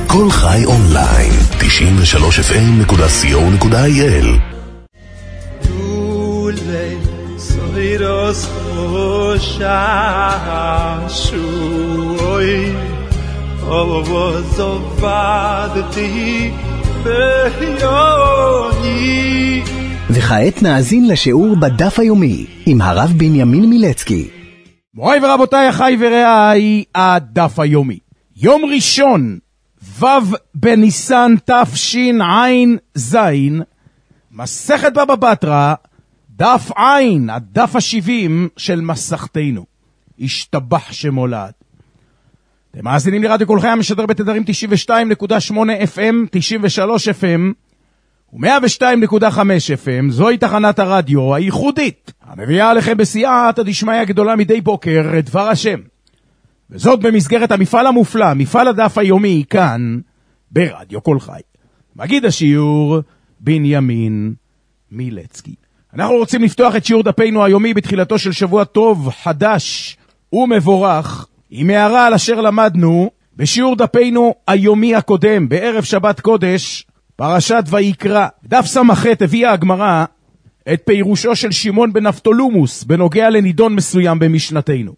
כל חי אונליין, 93fm.co.il. Soiros Shashui Ovozovadti Beyoni. וכעת נאזין לשיעור בדף היומי עם הרב בנימין מילצקי. מוריי ורבותיי, אחי ורעי, הדף היומי. יום ראשון, ו' בניסן תשע"ז, מסכת בבא בתרא, דף עין, הדף ה-70 של מסכתנו. השתבח שמולד. אתם מאזינים לרדיו כל חי המשדר בתדרים 92.8 FM, 93 FM ו-102.5 FM. זוהי תחנת הרדיו הייחודית המביאה עליכם בסייעתא דשמיא גדולה מדי בוקר את דבר השם, וזאת במסגרת המפעל המופלא, מפעל הדף היומי, כאן ברדיו כל חי. מגיד השיעור בנימין מילצקי. אנחנו רוצים לפתוח את שיעור דפנו היומי בתחילתו של שבוע טוב, חדש ומבורך, עם הערה על אשר למדנו בשיעור דפנו היומי הקודם, בערב שבת קודש, פרשת ויקרא. דף סמ"ח הביאה הגמרא את פירושו של שמעון בן נפתולמוס בנוגע לנידון מסוים במשנתנו.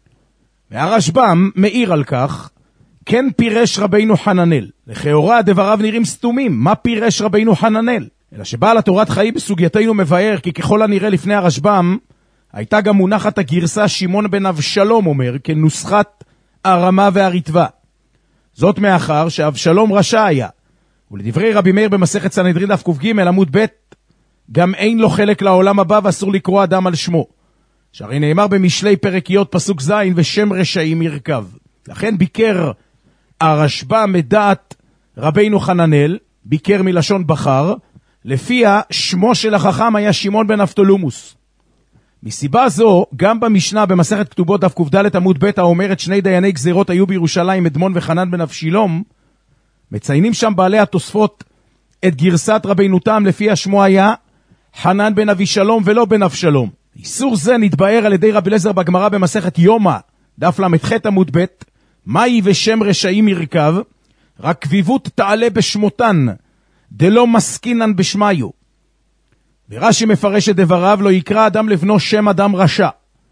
והרשב"ם מעיר על כך, כן פירש רבינו חננאל. לכאורה דבריו נראים סתומים, מה פירש רבינו חננאל? אלא שבעל התורת חיים בסוגייתנו מבאר כי ככל הנראה לפני הרשב"ם הייתה גם מונחת הגרסה שמעון בן אבשלום אומר כנוסחת הרמה והריטב"א. זאת מאחר שאבשלום רשע היה, ולדברי רבי מאיר במסכת סנהדרין דף ק"ג עמוד ב', גם אין לו חלק לעולם הבא ואסור לקרוא אדם על שמו, שהרי נאמר במשלי פרק י' פסוק ז' ושם רשעים ירכב. לכן ביקר הרשב"ם מדעת רבינו חננאל, ביקר מלשון בחר, לפיה שמו של החכם היה שמעון בן נפתולמוס. מסיבה זו, גם במשנה במסכת כתובות דף ק"ד עמוד ב' האומרת שני דייני גזירות היו בירושלים, אדמון וחנן בן אבשילום, מציינים שם בעלי התוספות את גרסת רבינו תם לפיה שמו היה חנן בן אבישלום ולא בן אבשלום. איסור זה נתבאר על ידי רבי אליעזר בגמרא במסכת יומא דף ל"ח עמוד ב', מהי ושם רשעים ירכב, רק כביבות תעלה בשמותן דלא מסקינן בשמיו. ורש"י מפרש את דבריו, לא יקרא אדם לבנו שם אדם רשע.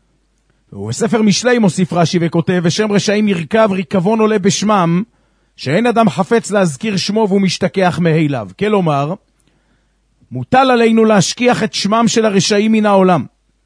ובספר משלי מוסיף רש"י וכותב, ושם רשעים ירכב ריקבון עולה בשמם, שאין אדם חפץ להזכיר שמו והוא משתכח מהיליו. כלומר, מוטל עלינו להשכיח את שמם של הרשעים מן העולם.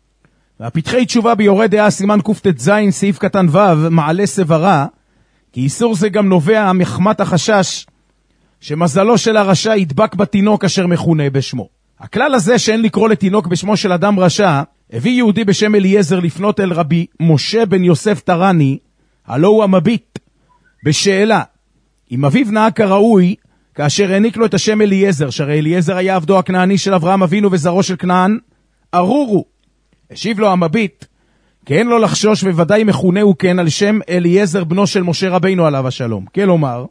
והפתחי תשובה ביורה דעה סימן קט"ז סעיף קטן ו' מעלה סברה, כי איסור זה גם נובע מחמת החשש שמזלו של הרשע ידבק בתינוק אשר מכונה בשמו. הכלל הזה שאין לקרוא לתינוק בשמו של אדם רשע, הביא יהודי בשם אליעזר לפנות אל רבי משה בן יוסף טרני, הלא הוא המביט, בשאלה, אם אביו נהג כראוי, כאשר העניק לו את השם אליעזר, שהרי אליעזר היה עבדו הכנעני של אברהם אבינו וזרעו של כנען, ארורו. השיב לו המביט, כי אין לו לחשוש וודאי מכונה הוא כן על שם אליעזר בנו של משה רבינו עליו השלום. כלומר,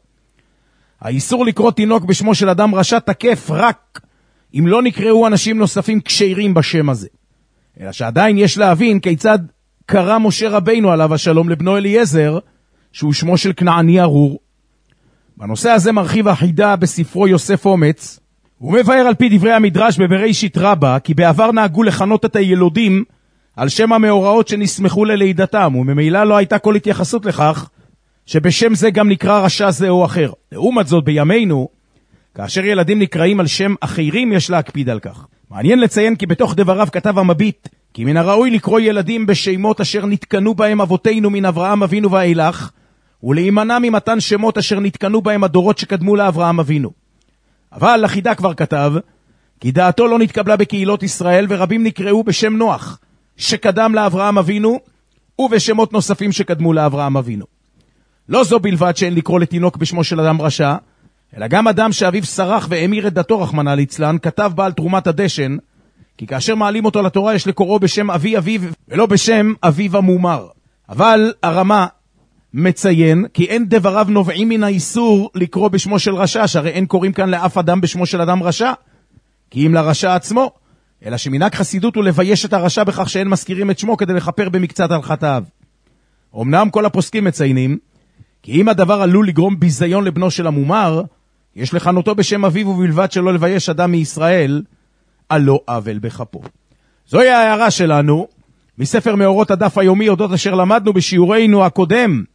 האיסור לקרוא תינוק בשמו של אדם רשע תקף רק אם לא נקראו אנשים נוספים כשרים בשם הזה. אלא שעדיין יש להבין כיצד קרא משה רבינו עליו השלום לבנו אליעזר, שהוא שמו של כנעני ארור. בנושא הזה מרחיב החידה בספרו יוסף אומץ, הוא מבאר על פי דברי המדרש בבראשית רבה, כי בעבר נהגו לכנות את הילודים על שם המאורעות שנסמכו ללידתם, וממילא לא הייתה כל התייחסות לכך שבשם זה גם נקרא רשע זה או אחר. לעומת זאת בימינו, כאשר ילדים נקראים על שם אחרים יש להקפיד על כך. מעניין לציין כי בתוך דבריו כתב המביט, כי מן הראוי לקרוא ילדים בשמות אשר נתקנו בהם אבותינו מן אברהם אבינו ואילך, ולהימנע ממתן שמות אשר נתקנו בהם הדורות שקדמו לאברהם אבינו. אבל לחידה כבר כתב, כי דעתו לא נתקבלה בקהילות ישראל, ורבים נקראו בשם נוח, שקדם לאברהם אבינו, ובשמות נוספים שקדמו לאברהם אבינו. לא זו בלבד שאין לקרוא לתינוק בשמו של אדם רשע, אלא גם אדם שאביו סרח ואמיר את דתו רחמנא ליצלן, כתב בעל תרומת הדשן, כי כאשר מעלים אותו לתורה יש לקוראו בשם אבי אביו, ולא בשם אביו המומר. אבל הרמה מציין כי אין דבריו נובעים מן האיסור לקרוא בשמו של רשע, שהרי אין קוראים כאן לאף אדם בשמו של אדם רשע, כי אם לרשע עצמו, אלא שמנהג חסידות הוא לבייש את הרשע בכך שאין מזכירים את שמו כדי לכפר במקצת על חטאיו. אמנם כל הפוסקים מציינים כי אם הדבר עלול לגרום ביזיון לבנו של המומר, יש לכנותו בשם אביו ובלבד שלא לבייש אדם מישראל, על לא עוול בכפו. זוהי ההערה שלנו, מספר מאורות הדף היומי, אודות אשר למדנו בשיעורנו הקודם,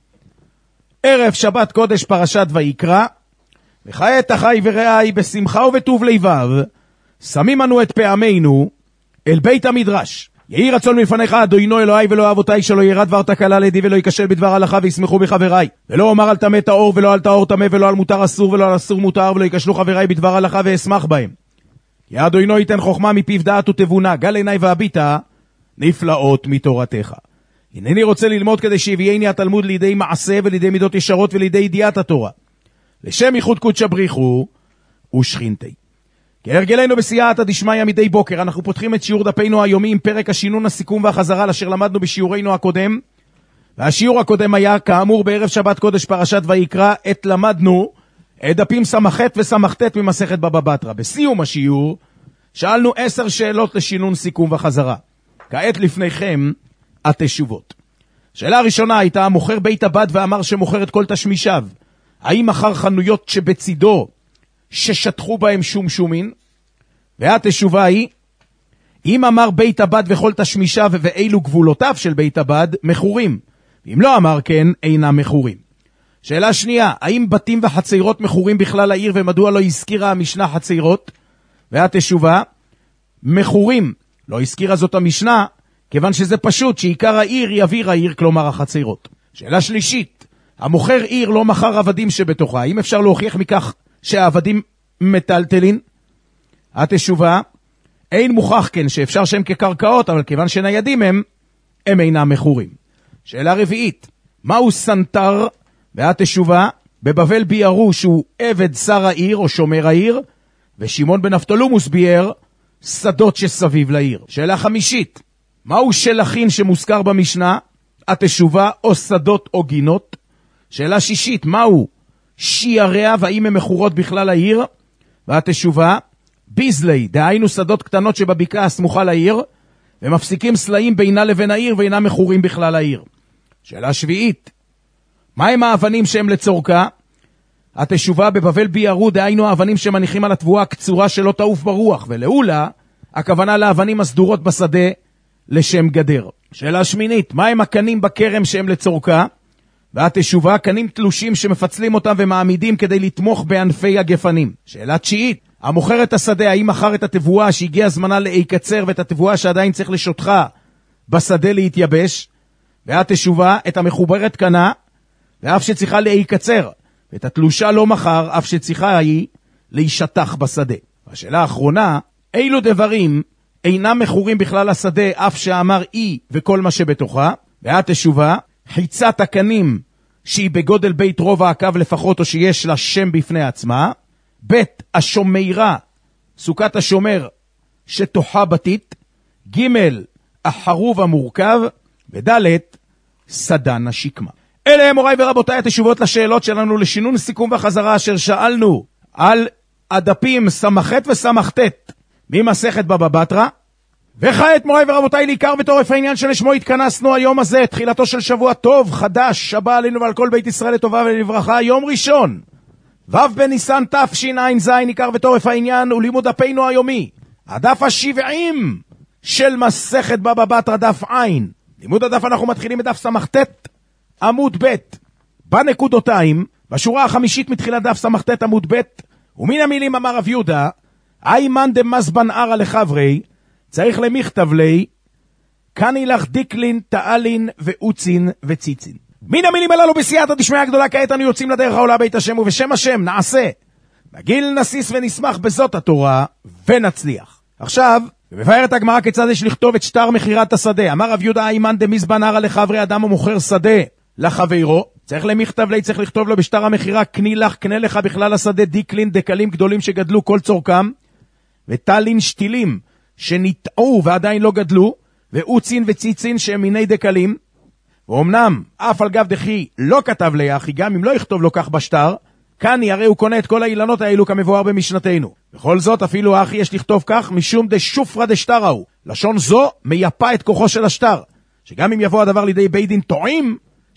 ערב שבת קודש פרשת ויקרא, וכעת אחי ורעי בשמחה ובטוב לבב, שמים אנו את פעמינו אל בית המדרש. יהי רצון מלפניך אדוני אלוהי ולא אבותיי, שלא ירד דבר תקלה לידי ולא ייכשל בדבר הלכה וישמחו בחבריי, ולא אומר על טמא טהור ולא על טהור טמא, ולא על מותר אסור ולא על אסור מותר, ולא ייכשלו חבריי בדבר הלכה ואשמח בהם. כי אדוני ייתן חוכמה מפיו דעת ותבונה, גל עיניי והביטה נפלאות מתורתך. הנני רוצה ללמוד כדי שיביאני התלמוד לידי מעשה ולידי מידות ישרות ולידי ידיעת התורה, לשם ייחוד קודשא בריחו ושכינתי. כהרגלנו בסייעתא דשמיא מדי בוקר, אנחנו פותחים את שיעור דפינו היומי עם פרק השינון, הסיכום והחזרה אשר למדנו בשיעורנו הקודם. והשיעור הקודם היה כאמור בערב שבת קודש פרשת ויקרא, עת למדנו את דפים סמ"ח וסמ"ט ממסכת בבא בתרא. בסיום השיעור שאלנו 10 שאלות לשינון, סיכום וחזרה. כעת לפניכם התשובות. שאלה הראשונה הייתה, המוכר בית הבד ואמר שמוכר את כל תשמישיו, האם מכר חנויות שבצידו ששטחו בהם שום שומין? והתשובה היא, אם אמר בית הבד וכל תשמישיו ואילו גבולותיו של בית הבד, מכורים. אם לא אמר כן, אינם מכורים. שאלה שנייה, האם בתים וחצרות מכורים בכלל העיר, ומדוע לא הזכירה המשנה חצרות? והתשובה, מכורים. לא הזכירה זאת המשנה, כיוון שזה פשוט שעיקר העיר היא אוויר העיר, כלומר החצרות. שאלה שלישית, המוכר עיר לא מכר עבדים שבתוכה, האם אפשר להוכיח מכך שהעבדים מטלטלין? התשובה, אין מוכח כן שאפשר שהם כקרקעות, אבל כיוון שניידים הם אינם מכורים. שאלה רביעית, מהו סנטר? והתשובה, בבבל ביארו שהוא עבד שר העיר או שומר העיר, ושמעון בן נפתולומוס ביאר שדות שסביב לעיר. שאלה חמישית, מהו שלחין שמוזכר במשנה? התשובה, או שדות או גינות. שאלה שישית, מהו שיעריה והאם הם מכורות בכלל העיר? והתשובה, ביזלי, דהיינו שדות קטנות שבבקעה הסמוכה לעיר, ומפסיקים סלעים בינה לבין העיר ואינם מכורים בכלל העיר. שאלה שביעית, מהם האבנים שהם לצורכה? התשובה, בבבל ביארו, דהיינו האבנים שמניחים על התבואה הקצורה שלא תעוף ברוח, ולעולה הכוונה לאבנים הסדורות בשדה לשם גדר. שאלה שמינית, מהם הקנים בכרם שהם לצורכה? והתשובה, קנים תלושים שמפצלים אותם ומעמידים כדי לתמוך בענפי הגפנים. שאלה תשיעית, המוכר את השדה, האם מכר את התבואה שהגיע זמנה להיקצר, ואת התבואה שעדיין צריך לשותחה בשדה להתייבש? והתשובה, את המחוברת קנה, ואף שצריכה להיקצר, ואת התלושה לא מכר, אף שצריכה היא להישטח בשדה. השאלה האחרונה, אילו דברים אינם מכורים בכלל השדה, אף שאמר אי וכל מה שבתוכה? והתשובה, חיצת הקנים שהיא בגודל בית רובע הקו לפחות, או שיש לה שם בפני עצמה. בית השומרה, סוכת השומר שתוחה בתית. ג' החרוב המורכב. וד' סדן השקמה. אלה הם מוריי ורבותיי התשובות לשאלות שלנו לשינון, סיכום וחזרה אשר שאלנו על הדפים סמ"ח וסמ"ט ממסכת בבא בתרא. וכעת מוריי ורבותיי, לעיקר וטורף העניין שלשמו התכנסנו היום הזה, תחילתו של שבוע טוב חדש שבא עלינו ועל כל בית ישראל לטובה ולברכה, יום ראשון ו' בניסן תשע"ז. עיקר וטורף העניין ולימוד דפינו היומי, הדף ה-70 של מסכת בבא בתרא, דף עין. לימוד הדף אנחנו מתחילים בדף סמ"ט עמוד ב' בנקודותיים, בשורה החמישית מתחילת דף סמ"ט עמוד ב'. ומן המילים אמר רב יהודה, איימן דמזבן ערא לחברי, צריך למכתב לי, קני לך דיקלין, תאלין ואוצין וציצין. מן המילים הללו בסייעתא דשמיא הגדולה, כעת אנו יוצאים לדרך העולה בית השם, ובשם השם נעשה, נגיל נסיס ונשמח בזאת התורה, ונצליח. עכשיו, מבארת הגמרא כיצד יש לכתוב את שטר מחירת השדה. אמר רב יהודה, איימן דמזבן ערא לחברי, אדם המוכר שדה לחברו, צריך למכתב לי, צריך לכתוב לו בשטר המחירה, קני לך, קנה לך בכלל השדה, דיקלין, דקלים גדולים שגדלו כל צורכם, וטלין שתילים שנטעו ועדיין לא גדלו, ואוצין וציצין שהם מיני דקלים. ואומנם אף על גב דחי לא כתב לי אחי, גם אם לא יכתוב לו כך בשטר, כאן הרי הוא קונה את כל האילנות האלו כמבואר במשנתנו. בכל זאת אפילו אחי יש לכתוב כך, משום דשופרא דשטר ההוא, לשון זו מייפה את כוחו של השטר, שגם אם יבוא הדבר לידי בית דין טועים,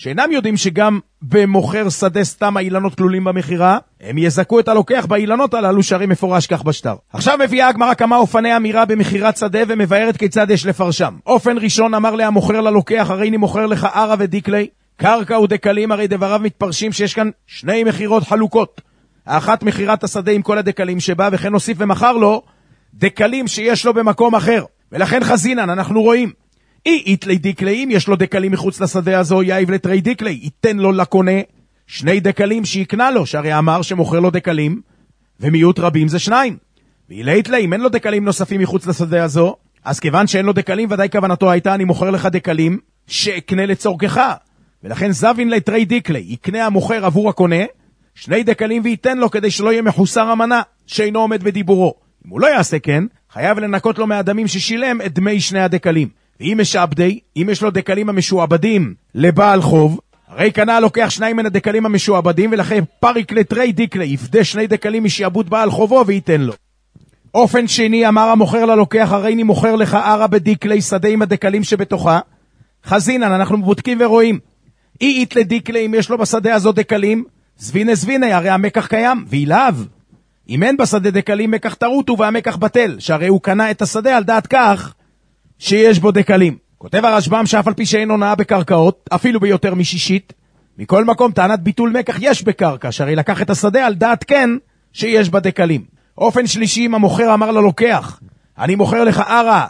שאינם יודעים שגם במוכר שדה סתם האילנות כלולים במחירה, הם יזכו את הלוקח באילנות הללו שהרי מפורש כך בשטר. עכשיו מביאה הגמרא כמה אופני אמירה במחירת שדה ומבארת כיצד יש לפרשם. אופן ראשון אמר לה המוכר ללוקח, הרי אני מוכר לך ערה ודיקלי, קרקע ודקלים, הרי דבריו מתפרשים שיש כאן שני מחירות חלוקות. האחת מחירת השדה עם כל הדקלים שבה, וכן הוסיף ומחר לו דקלים שיש לו במקום אחר. ולכן חזינן, אנחנו רואים, איתלי דיקלי, אם יש לו דקלים מחוץ לשדה הזו, יאיב לתרי דיקלי, ייתן לו לקונה שני דקלים שיקנה לו, שהרי אמר שמוכר לו דקלים, ומיעוט רבים זה שניים. ואיתלי, אם אין לו דקלים נוספים מחוץ לשדה הזו, אז כיוון שאין לו דקלים, ודאי כוונתו הייתה, אני מוכר לך דקלים שאקנה לצורכך. ולכן זבין לתרי דיקלי, יקנה המוכר עבור הקונה, שני דקלים וייתן לו כדי שלא יהיה מחוסר המנה, שאינו עומד בדיבורו. אם הוא לא יעשה כן, חייב לנקות לו מהדמים ששילם את דמי שני הדקלים. ואם משעבדי, אם יש לו דקלים המשועבדים לבעל חוב, הרי קנה לוקח שניים מן הדקלים המשועבדים, ולכן פריק לתרי דיקלי, יפדה שני דקלים משעבוד בעל חובו וייתן לו. אופן שני, אמר המוכר ללוקח, הרי אני מוכר לך ערה בדיקלי, שדה עם הדקלים שבתוכה. חזינן, אנחנו בודקים ורואים. אית לדיקלי, אם יש לו בשדה הזו דקלים, זבינה, הרי המקח קיים, ואילאו. אם אין בשדה דקלים, מקח תרותו והמקח בטל, שהרי הוא קנה את השדה על דעת כך שיש בו דקלים. כותב הרשב"ם שאף על פי שאין הונאה בקרקעות, אפילו ביותר משישית, מכל מקום טענת ביטול מקח יש בקרקע, שהרי לקח את השדה על דעת כן שיש בה דקלים. אופן שלישי, אם המוכר אמר ללוקח, אני מוכר לך ערה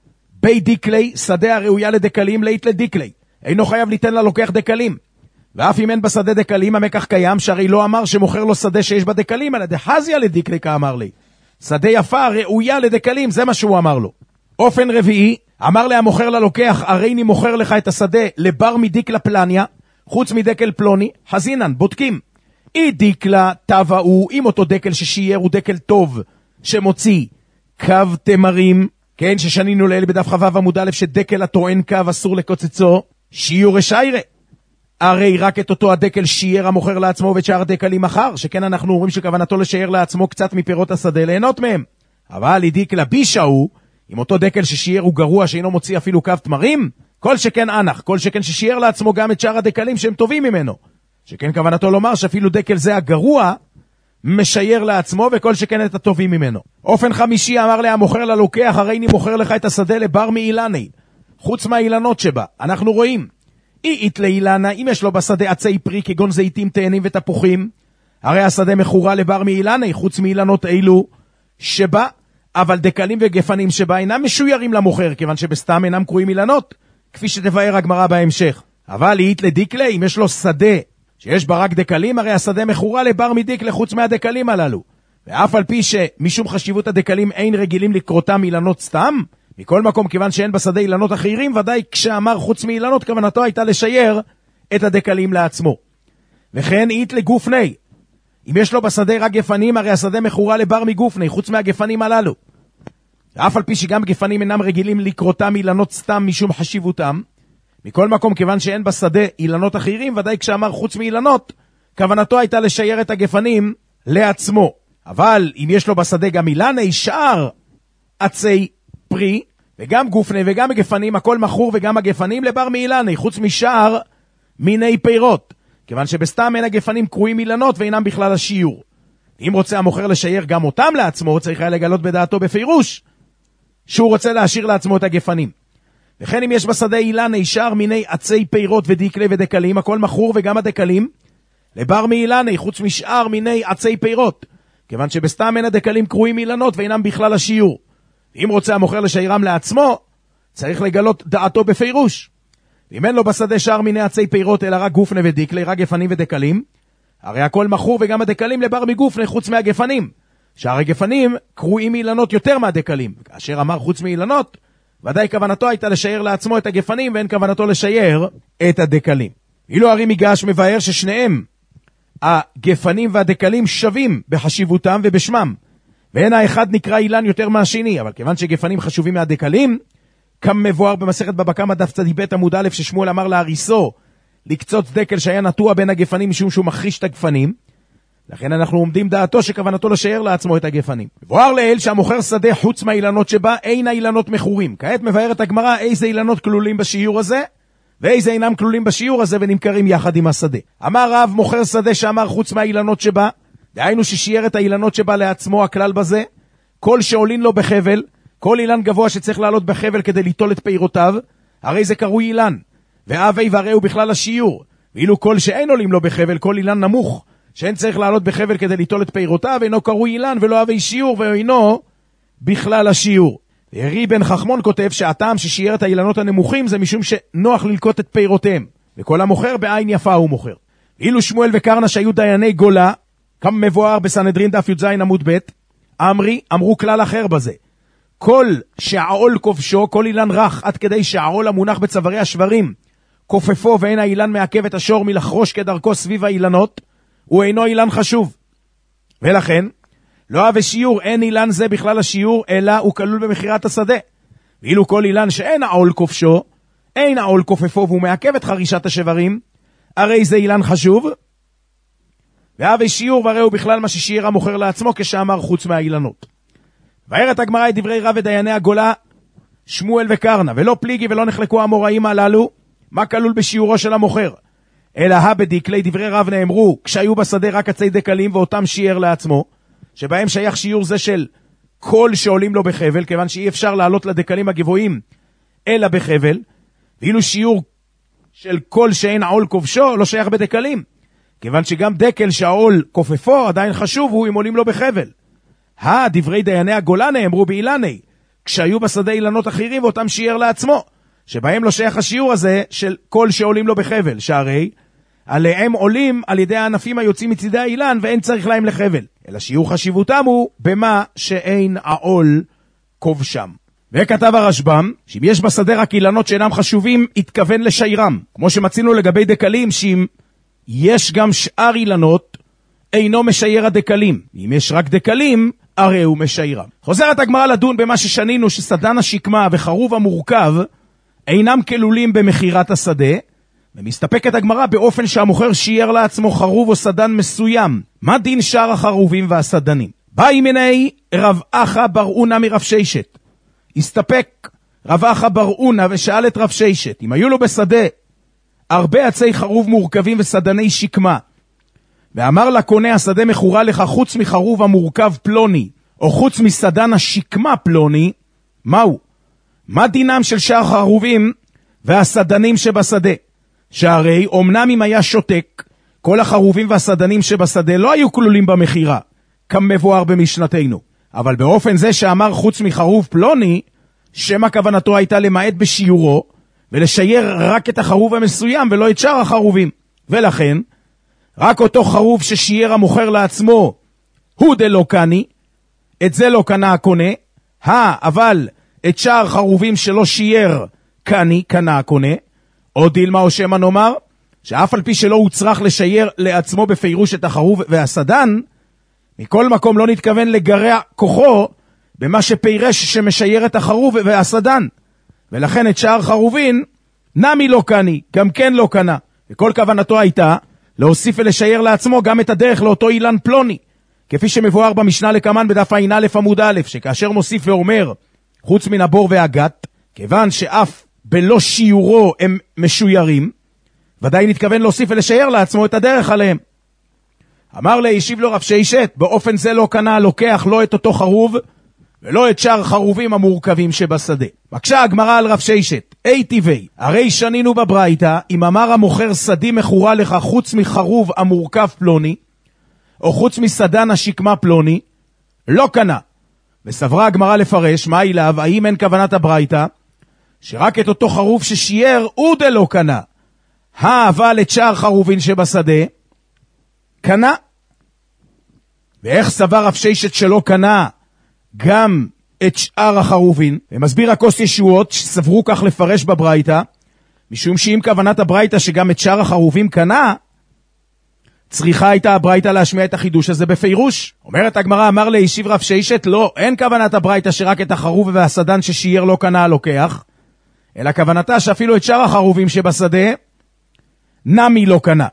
בי דיקלי, שדה הראויה לדקלים, לית לדיקלי. אינו חייב ליתן ללוקח דקלים. ואף אם אין בשדה דקלים, המקח קיים, שהרי לא אמר שמוכר לו שדה שיש בה דקלים, אלא דחזיה לדיקלי כאמר לי. שדה יפה, ראויה לדקלים, זה מה שהוא אמר לו. אופן רביעי, אמר לה המוכר ללוקח, הרי אני מוכר לך את השדה לבר מדיקלה פלניה, חוץ מדקל פלוני, חזינן, בודקים. אי דיקלה טבע הוא, אם אותו דקל ששייר הוא דקל טוב, שמוציא קו תמרים, כן, ששנינו לאל בדף חבב עמוד א' שדקל הטוען קו אסור לקוצצו, שיור שיירה. הרי רק את אותו הדקל שייר המוכר לעצמו ואת שאר הדקלים מחר, שכן אנחנו אומרים שכוונתו לשייר לעצמו קצת מפירות השדה ליהנות מהם. אבל היא דיקלה בישה הוא, אם אותו דקל ששייר הוא גרוע שאינו מוציא אפילו קו תמרים, כל שכן אנח, כל שכן ששייר לעצמו גם את שאר הדקלים שהם טובים ממנו. שכן כוונתו לומר שאפילו דקל זה הגרוע, משייר לעצמו וכל שכן את הטובים ממנו. אופן חמישי, אמר לה המוכר ללוקח, הרי אני מוכר לך את השדה לבר מאילני, חוץ מהאילנות שבה. אנחנו רואים, אית לאילנה, אם יש לו בשדה עצי פרי כגון זיתים, תאנים ותפוחים, הרי השדה מחורה לבר מאילני, חוץ מאילנות אילו שבה, אבל דקלים וגפנים שבה אינם משוירים למוכר, כיוון שבסתם אינם קרויים אילנות, כפי שתבאר הגמרא בהמשך. אבל אית לדיקלה, אם יש לו שדה שיש בה רק דקלים, הרי השדה מחורה לבר מדיקלה חוץ מהדקלים הללו. ואף על פי שמשום חשיבות הדקלים אין רגילים לקרותם אילנות סתם, מכל מקום כיוון שאין בשדה אילנות אחרים, ודאי כשאמר חוץ מאילנות כוונתו הייתה לשייר את הדקלים לעצמו. וכן אית לגופני, אם יש לו בשדה רק גפנים, הרי השדה מחורה לבר מגופני חוץ מהגפנים הללו. ואף על פי שגם גפנים אינם רגילים לקרותם אילנות סתם משום חשיבותם, מכל מקום כיוון שאין בשדה אילנות אחרים, ודאי כשאמר חוץ מאילנות כוונתו הייתה לשייר את הגפנים לעצמו. אבל אם יש לו בשדה גם אילני, שאר עצי פרי, וגם גופני וגם גפנים, הכל מחור וגם הגפנים לבר מאילני, חוץ משאר מיני פירות, כיוון שבסתם אין הגפנים קרויים אילנות ואינם בכלל השיעור. אם רוצה המוכר לשייר גם אותם לעצמו, צריך היה לגלות בדעתו בפירוש שהוא רוצה להשאיר לעצמו את הגפנים. וכן אם יש בשדה אילני, שאר מיני עצי פירות ודיקלי ודקלים, הכל מחור וגם הדקלים לבר מאילני, חוץ משאר מיני עצי פירות, כיוון שבסתם אין הדקלים קרויים אילנות ואינם בכלל השיעור. אם רוצה המוכר לשיירם לעצמו, צריך לגלות דעתו בפירוש. ואם אין לו בשדה שאר מיני עצי פירות, אלא רק גופני ודיקלי, רק גפנים ודקלים, הרי הכל מחור וגם הדקלים לבר מגופני חוץ מהגפנים, שהרי גפנים קרויים מאילנות יותר מהדקלים. כאשר אמר חוץ מאילנות, ודאי כוונתו הייתה לשייר לעצמו את הגפנים, ואין כוונתו לשייר את הדקלים. אילו הרי מיגש מבאר ששניהם, הגפנים והדקלים שווים בחשיבותם ובשמם, ואין האחד נקרא אילן יותר מהשני, אבל כיוון שגפנים חשובים מהדקלים, כמבואר במסכת בבא קמא דף צ"ב עמוד א' ששמואל אמר להריסו לקצוץ דקל שהיה נטוע בין הגפנים משום שהוא מחריש את הגפנים, לכן אנחנו עומדים דעתו שכוונתו לשייר לעצמו את הגפנים. מבואר לאל שהמוכר שדה חוץ מהאילנות שבה אין האילנות מחורים. כעת מבארת הגמרא איזה אילנות כלולים בשיעור הזה, ואיזה אינם כלולים בשיעור הזה ונמכרים יחד עם השדה. אמר רב, מוכר שדה שאמר חוץ מהאילנות שבה, דהיינו ששיער את האילנות שבה לעצמו, הכלל בזה, כל שעולין לו בחבל, כל אילן גבוה שצריך לעלות בחבל כדי ליטול את פירותיו, הרי זה קרוי אילן, ואבי ורעהו בכלל השיעור, ואילו כל שאין עולים לו בחבל, כל אילן נמוך, שאין צריך לעלות בחבל כדי ליטול את פירותיו, אינו קרוי אילן ולא אבי שיעור, ואינו בכלל השיעור. ירי בן חכמון כותב שהטעם ששיער את האילנות הנמוכים זה משום שנוח ללקוט את פירותיהם, וכל המוכר בעין יפה הוא מוכר. ואילו שמואל וקרנה שהיו דייני גולה, כמה מבואר בסנהדרין דף י"ז עמוד ב', אמרו כלל אחר בזה. כל שהעול כובשו, כל אילן רך עד כדי שהעול המונח בצווארי השברים כופפו ואין האילן מעכב את השור מלחרוש כדרכו סביב האילנות, הוא אינו אילן חשוב. ולכן, לא אבי שיעור, אין אילן זה בכלל השיעור, אלא הוא כלול במחירת השדה. ואילו כל אילן שאין העול כובשו, אין העול כופפו והוא מעכב את חרישת השברים, הרי זה אילן חשוב, ואבי שיעור ורהו בכלל מה ששיער המוכר לעצמו כשאמר חוץ מהאילנות. והערת הגמרא את דברי רב ודייני הגולה, שמואל וקרנה, ולא פליגי ולא נחלקו המוראים הללו, מה כלול בשיעורו של המוכר? אלא הבדיקלי דברי רב נאמרו, כשהיו בשדה רק עצי דקלים ואותם שיער לעצמו, שבהם שייך שיעור זה של כל שעולים לו בחבל, כיוון שאי אפשר לעלות לדקלים הגבוהים אלא בחבל, ואילו שיעור של כל שאין העול כובשו לא שייך בדקלים, כיוון שגם דקל שהעול כופפו עדיין חשוב הוא אם עולים לו בחבל. דברי דייני הגולה נאמרו באילני, כשהיו בשדה אילנות אחרים ואותם שיער לעצמו, שבהם לא שייך השיעור הזה של כל שעולים לו בחבל, שהרי עליהם עולים על ידי הענפים היוצאים מצידי האילן ואין צריך להם לחבל, אלא שיעור חשיבותם הוא במה שאין העול כובשם. וכתב הרשב"ם, שאם יש בשדה רק אילנות שאינם חשובים, התכוון לשיירם, כמו שמצינו לגבי דקלים, שאם יש גם שאר אילנות, אינו משייר הדקלים, אם יש רק דקלים, הרי הוא משיירם. חוזרת הגמרא לדון במה ששנינו, שסדן השקמה וחרוב המורכב אינם כלולים במחירת השדה, ומסתפקת הגמרא באופן שהמוכר שיער לעצמו חרוב או סדן מסוים. מה דין שאר החרובים והסדנים? באי מיני רב אחא בר אונא מרב ששת. הסתפק רב אחא בר אונא ושאל את רב ששת, אם היו לו בשדה הרבה עצי חרוב מורכבים וסדני שקמה, ואמר לקונה, השדה מכורה לך חוץ מחרוב המורכב פלוני, או חוץ מסדן השקמה פלוני, מהו? מה דינם של שאר החרובים והסדנים שבשדה? שהרי אומנם אם היה שותק, כל החרובים והסדנים שבשדה לא היו כלולים במחירה, כמבואר במשנתנו. אבל באופן זה שאמר חוץ מחרוב פלוני, שמה כוונתו הייתה למעט בשיעורו, ולשייר רק את החרוב המסוים ולא את שאר החרובים. ולכן, רק אותו חרוב ששיער המוכר לעצמו, הוא דלא קני, את זה לא קנה הקונה, אבל את שאר חרובים שלא שיער קנה הקונה, או דילמה או שמה נאמר, שאף על פי שלא הוא צריך לשייר לעצמו בפירוש את החרוב והסדן, מכל מקום לא נתכוון לגרע כוחו במה שפירש שמשייר את החרוב והסדן, ולכן את שאר חרובין נמי לא קני, גם כן לא קנה, וכל כוונתו הייתה להוסיף ולשייר לעצמו גם את הדרך לאותו אילן פלוני, כפי שמבואר במשנה לקמן בדף א' עמוד א', שכאשר מוסיף ואומר חוץ מן הבור והגת, כיוון שאף בלא שיעורו הם משuyרים, ודאי נתכוון להוסיף ולשייר לעצמו את הדרך עליהם. אמר לה, השיב לו רב ששת, באופן זה לא קנה לוקח לא את אותו חרוב ולא את שאר חרובים המורכבים שבשדה. בקשה הגמרא על רב ששת, טבעי, הרי שנינו בברייתא, אם אמר המוכר שדי מכורה לך חוץ מחרוב המורכב פלוני, או חוץ מסדן השקמה פלוני, לא קנה. וסברה הגמרא לפרש, מה אליו, האם אין כוונת הברייתא, שרק את אותו חרוב ששיער הוא דלא קנה, אבל את שאר חרובין שבשדה, קנה. ואיך סבר רב ששת שלא קנה גם את שאר החרובין? ומסביר הכוס ישועות שסברו כך לפרש בברייתא, משום שאם כוונת הברייתא שגם את שאר החרובים קנה, צריכה הייתה הברייתא להשמיע את החידוש הזה בפירוש. אומרת הגמרא, אמר לה, השיב רב ששת, לא, אין כוונת הברייתא שרק את החרוב והסדן ששיער לא קנה לוקח, אלא כוונתה שאפילו את שאר החרובים שבשדה, נמי לא קנה.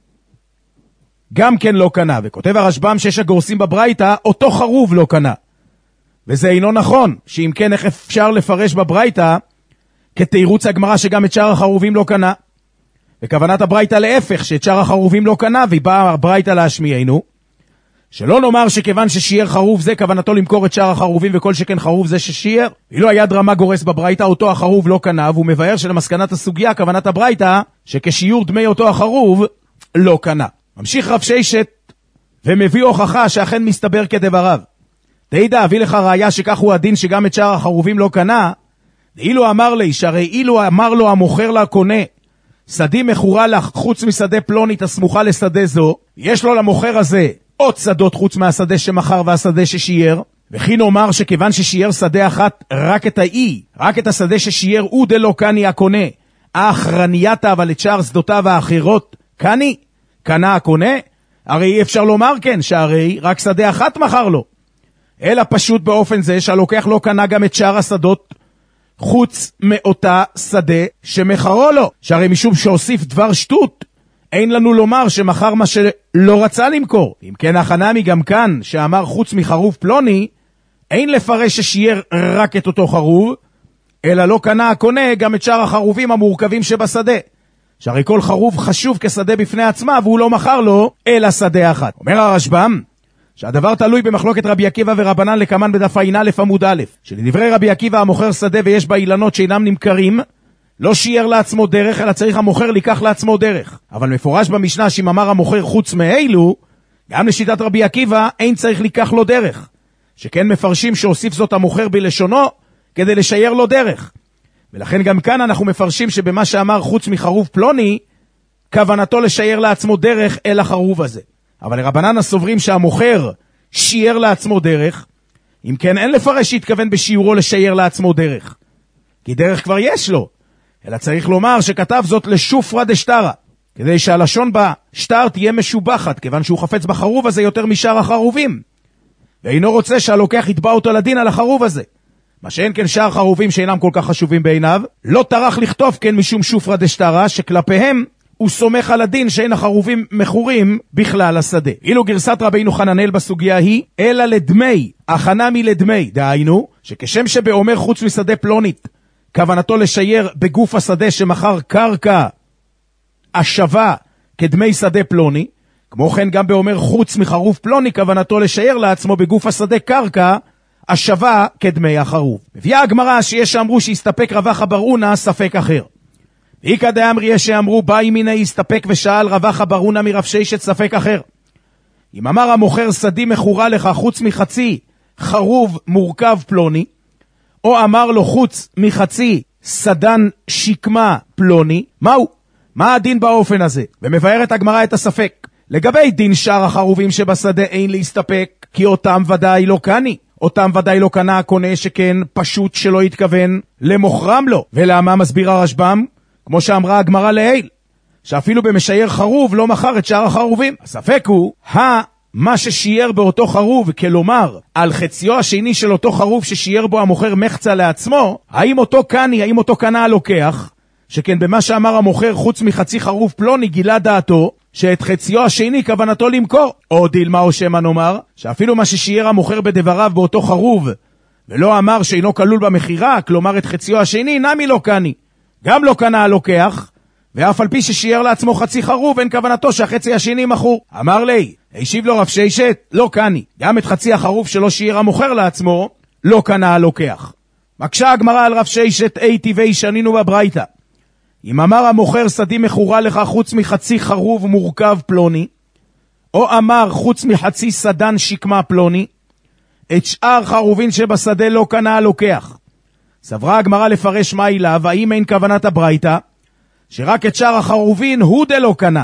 גם כן לא קנה, וכותב הרשב"ם שיש הגורסים בברייתא, אותו חרוב לא קנה. וזה אינו נכון, שאם כן איך אפשר לפרש בברייתא, כתירוץ הגמרא שגם את שאר החרובים לא קנה. וכוונת הברייתא להפך, שאת שאר החרובים לא קנה, והיא באה הברייתא להשמיענו. שלא נאמר שכיוון ששיער חרוב זה, כוונתו למכור את שאר החרובים וכל שכן חרוב זה ששיער. אילו היה דרמה גורס בברייתא, אותו החרוב לא קנה, והוא מבאר שלמסקנת הסוגיה, כוונת הברייתא, שכשיעור דמי אותו החרוב לא קנה. ממשיך רב ששת ומביא הוכחה שאכן מסתבר כדבריו. תדע, אביא לך ראיה שכך הוא הדין שגם את שאר החרובים לא קנה. אילו אמר לי, שהרי אילו אמר לו המוכר לקונה, שדי מכורה לך חוץ משדה פלונית הסמוכה לשדה זו, יש לו למוכר הזה עוד שדות חוץ מהשדה שמכר והשדה ששיער, וכי נאמר שכיוון ששיער שדה אחת רק את האי, רק את השדה ששיער הוא דלא קני הקונה, האחרנייתה אבל את שאר שדותיו האחרות קני, קנה הקונה, הרי אי אפשר לומר כן, שהרי רק שדה אחת מכר לו, אלא פשוט באופן זה שהלוקח לא קנה גם את שאר השדות חוץ מאותה שדה שמחרו לו, שהרי משום שהוסיף דבר שטות, אין לנו לומר שמחר מה שלא רצה למכור. אם כן החנמי גם כאן, שאמר חוץ מחרוב פלוני, אין לפרש ששיער רק את אותו חרוב, אלא לא קנה הקונה גם את שאר החרובים המורכבים שבשדה. שהרי כל חרוב חשוב כשדה בפני עצמה, והוא לא מכר לו, אלא שדה אחת. אומר הרשב"ם, שהדבר תלוי במחלוקת רבי עקיבא ורבנן לקמן בדף ע"א עמוד א', שלדברי רבי עקיבא המוכר שדה ויש בה אילנות שאינם נמכרים, לא שיער לעצמו דרך, אלא צריך המוכר לקח לעצמו דרך. אבל מפורש במשנה שאם אמר המוכר חוץ מאלו, גם לשיטת רבי עקיבא אין צריך לקח לו דרך. שכן מפרשים שהוסיף זאת המוכר בלשונו כדי לשייר לו דרך. ולכן גם כאן אנחנו מפרשים שבמה שאמר חוץ מחרוב פלוני, כוונתו לשייר לעצמו דרך אל החרוב הזה. אבל לרבנן הסוברים שהמוכר שיער לעצמו דרך, אם כן אין לפרש שהתכוון בשיעורו לשייר לעצמו דרך. כי דרך כבר יש לו. אלא צריך לומר שכתב זאת לשופרא דשטרא, כדי שהלשון בשטר תהיה משובחת, כיוון שהוא חפץ בחרוב הזה יותר משאר החרובים. ואינו רוצה שהלוקח יתבע אותו לדין על החרוב הזה. מה שאין כן שאר חרובים שאינם כל כך חשובים בעיניו, לא טרח לכתוב כן משום שופרא דשטרא, שכלפיהם הוא סומך על הדין שאין החרובים מכורים בכלל השדה. אילו גרסת רבינו חננאל בסוגיה היא, אלא לדמי, החנמי לדמי, דהיינו, שכשם שבאומר חוץ משדה פלונית, כוונתו לשייר בגוף השדה שמחר קרקע השווה כדמי שדה פלוני, כמו כן גם באומר חוץ מחרוב פלוני, כוונתו לשייר לעצמו בגוף השדה קרקע השווה כדמי החרוב. מביאה הגמרא שיש שאמרו שהסתפק רבחה בר אונא ספק אחר. ואיקא דאמרי יש שאמרו באי מיני הסתפק ושאל רבחה בר אונא מרב ששת ספק אחר. אם אמר המוכר שדי מכורה לך חוץ מחצי חרוב מורכב פלוני, או אמר לו חוץ מחצי סדן שקמה פלוני, מהו? מה הדין באופן הזה? ומבארת הגמרא את הספק. לגבי דין שאר החרובים שבשדה אין להסתפק, כי אותם ודאי לא קני. אותם ודאי לא קנה הקונה, שכן פשוט שלא יתכוון למוכרם לו. ולמה מסביר הרשב"ם? כמו שאמרה הגמרא לעיל, שאפילו במשייר חרוב לא מכר את שאר החרובים. הספק הוא, מה ששיער באותו חרוב, כלומר, על חציו השני של אותו חרוב ששיער בו המוכר מחצה לעצמו, האם אותו קני, האם אותו קנה הלוקח, שכן במה שאמר המוכר חוץ מחצי חרוב פלוני גילה דעתו, שאת חציו השני כוונתו למכור. או דילמה או שמה נאמר, שאפילו מה ששיער המוכר בדבריו באותו חרוב, ולא אמר שאינו כלול במחירה, כלומר את חציו השני, נמי לא קני. גם לא קנה הלוקח, ואף על פי ששיער לעצמו חצי חרוב, אין כוונתו שהחצי השני מכור. אמר לי, השיב לו רב ששת, לא קני. גם את חצי החרוב שלא שיער המוכר לעצמו, לא קנה הלוקח. מקשה הגמרא על רב ששת, טבעי שנינו בברייתא. אם אמר המוכר שדי מכורה לך חוץ מחצי חרוב מורכב פלוני, או אמר חוץ מחצי סדן שקמה פלוני, את שאר חרובין שבשדה לא קנה הלוקח. סברה הגמרא לפרש מה אליו, האם אין כוונת הברייתא, שרק את שאר החרובין הוא דלא קנה.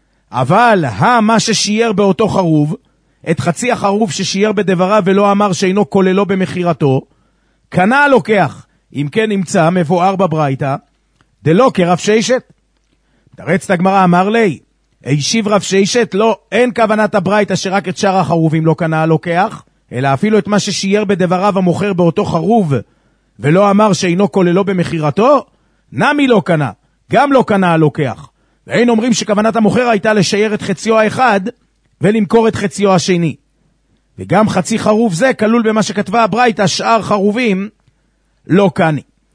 אבל מה ששיער באותו חרוב, את חצי החרוב ששיער בדבריו ולא אמר שאינו כוללו במחירתו, קנה הלוקח. אם כן נמצא מבואר בברייתא, דלא כרב ששת. תרצת הגמרא, אמר לי, השיב רב ששת, לא, אין כוונת הברייתא שרק את שאר החרובים לא קנה הלוקח, אלא אפילו את מה ששיער בדבריו המוכר באותו חרוב, ולא אמר שאינו כוללו במחירתו, נמי לא קנה, גם לא קנה הלוקח. ואין אומרים שכוונת המוכר הייתה לשייר את חציו האחד, ולמכור את חציו השני. וגם חצי חרוב זה כלול במה שכתבה הברייתא, שאר חרובים לא קני.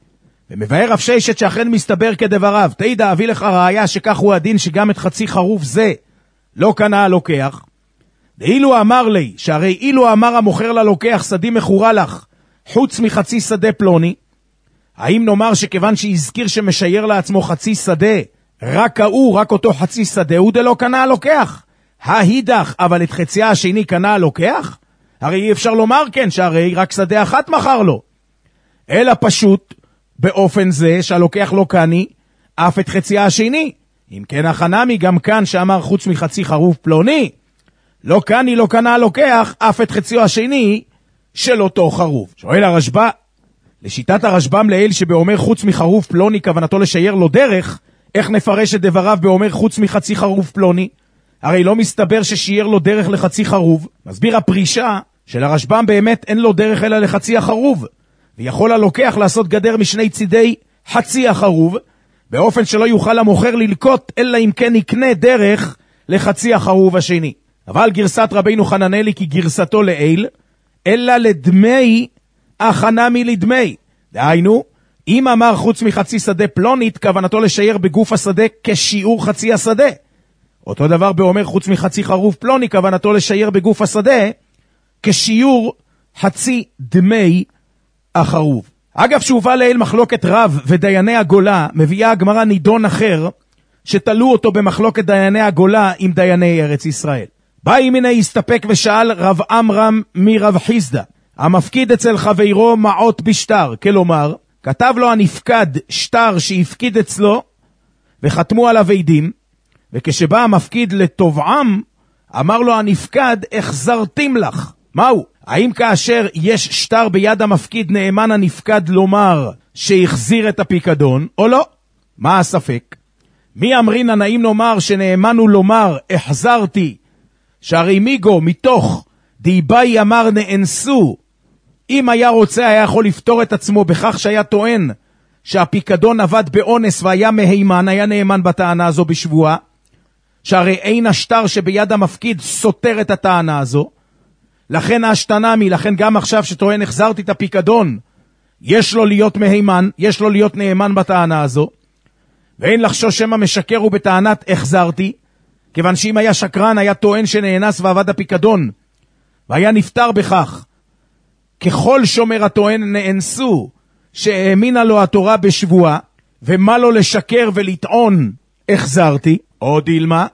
ומבאר רב ששת שאכן מסתבר כדבריו, תדע אביא לך ראיה שכך הוא הדין שגם את חצי חרוף זה לא קנה הלוקח. ואילו אמר לי, שהרי אילו אמר המוכר ללוקח שדי מכורה לך חוץ מחצי שדה פלוני, האם נאמר שכיוון שהזכיר שמשייר לעצמו חצי שדה, רק אותו חצי שדה הוא דלא קנה הלוקח? ההידך, אבל את חציה השני קנה הלוקח? הרי אי אפשר לומר כן, שהרי רק שדה אחת מכר לו. אלא פשוט באופן זה שהלוקח לא קני אף את חציה השני. אם כן החנמי גם כאן שאמר חוץ מחצי חרוף פלוני, לא קני לא קנה הלוקח אף את חציו השני של אותו חרוף. שואל הרשב"א, לשיטת הרשב"ם לעיל שבאומר חוץ מחרוף פלוני כוונתו לשייר לו דרך, איך נפרש את דבריו באומר חוץ מחצי חרוף פלוני? הרי לא מסתבר ששייר לו דרך לחצי חרוב. מסביר הפרישה של הרשב"ם באמת אין לו דרך אלא לחצי החרוב, ויכול הלוקח לעשות גדר משני צידי חצי החרוב, באופן שלא יוכל המוכר ללקוט אלא אם כן יקנה דרך לחצי החרוב השני. אבל גרסת רבינו חננאלי כי גרסתו לעיל, אלא לדמי החנמי לדמי. דהיינו, אם אמר חוץ מחצי שדה פלונית, כוונתו לשייר בגוף השדה כשיעור חצי השדה. אותו דבר באומר חוץ מחצי חרוף פלוני, כוונתו לשייר בגוף השדה כשיעור חצי דמי החרוב. אגב, שהובא לעיל מחלוקת רב ודייני הגולה, מביאה הגמרא נידון אחר, שתלו אותו במחלוקת דייני הגולה עם דייני ארץ ישראל. בא ימיני הסתפק ושאל רב עמרם מרב חיסדא, המפקיד אצל חברו מעות בשטר, כלומר, כתב לו הנפקד שטר שהפקיד אצלו, וחתמו עליו עדים, וכשבא המפקיד לתובעם, אמר לו הנפקד, החזרתים לך. מהו? האם כאשר יש שטר ביד המפקיד נאמן הנפקד לומר שהחזיר את הפיקדון, או לא? מה הספק? מי אמרינן, האם נאמר שנאמן הוא לומר החזרתי, שהרי מיגו מתוך דיבאי אמר נאנסו, אם היה רוצה היה יכול לפתור את עצמו בכך שהיה טוען שהפיקדון עבד באונס והיה מהימן, היה נאמן בטענה הזו בשבועה, שהרי אין השטר שביד המפקיד סותר את הטענה הזו, לכן השתנמי, לכן גם עכשיו שטוען החזרתי את הפיקדון, יש לו להיות מהימן, יש לו להיות נאמן בטענה הזו, ואין לחשוש שמא משקר הוא בטענת החזרתי, כיוון שאם היה שקרן היה טוען שנאנס ועבד הפיקדון, והיה נפטר בכך, ככל שומר הטוען נאנסו, שהאמינה לו התורה בשבועה, ומה לו לשקר ולטעון החזרתי, או דילמה,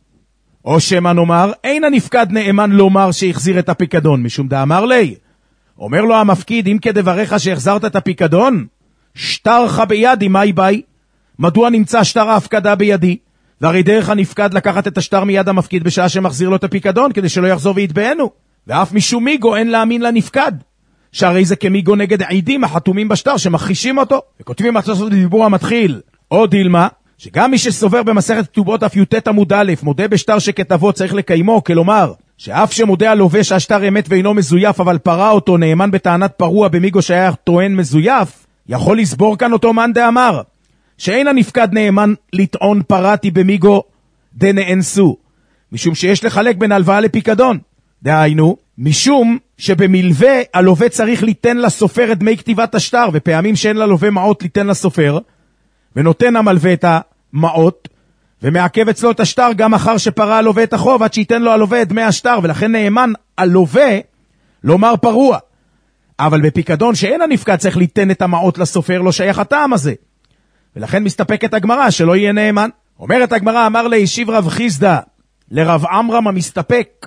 או שמה נאמר, אין הנפקד נאמן לומר שהחזיר את הפיקדון, משום דאמר לי, אומר לו המפקיד, אם כדבריך שהחזרת את הפיקדון, שטרך בידי, מהי ביי? מדוע נמצא שטר ההפקדה בידי? והרי דרך הנפקד לקחת את השטר מיד המפקיד בשעה שמחזיר לו את הפיקדון, כדי שלא יחזור ויתבענו. ואף משום מיגו אין להאמין לנפקד, שהרי זה כמיגו נגד עדים החתומים בשטר שמכחישים אותו. וכותבים עצות דיבור המתחיל, או דילמה, שגם מי שסובר במסכת כתובות אף י"ט עמוד א', מודה בשטר שכתבו צריך לקיימו, כלומר, שאף שמודה הלווה שהשטר אמת ואינו מזויף, אבל פרע אותו נאמן בטענת פרוע במיגו שהיה טוען מזויף, יכול לסבור כאן אותו מאן דאמר, שאין הנפקד נאמן לטעון פרעתי במיגו דנאנסו, משום שיש לחלק בין הלוואה לפיקדון. דהיינו, משום שבמלווה הלווה צריך ליתן לסופר את דמי כתיבת השטר, ופעמים שאין ללווה מעות ליתן לסופר, ונותן המלווה את המעות, ומעכב אצלו את השטר גם אחר שפרע הלווה את החוב, עד שייתן לו הלווה את דמי השטר, ולכן נאמן הלווה לומר פרוע. אבל בפיקדון שאין הנפקד צריך ליתן את המעות לסופר, לא שייך הטעם הזה. ולכן מסתפקת הגמרא שלא יהיה נאמן. אומרת הגמרא, אמר לישיב רב חיסדא לרב עמרם המסתפק,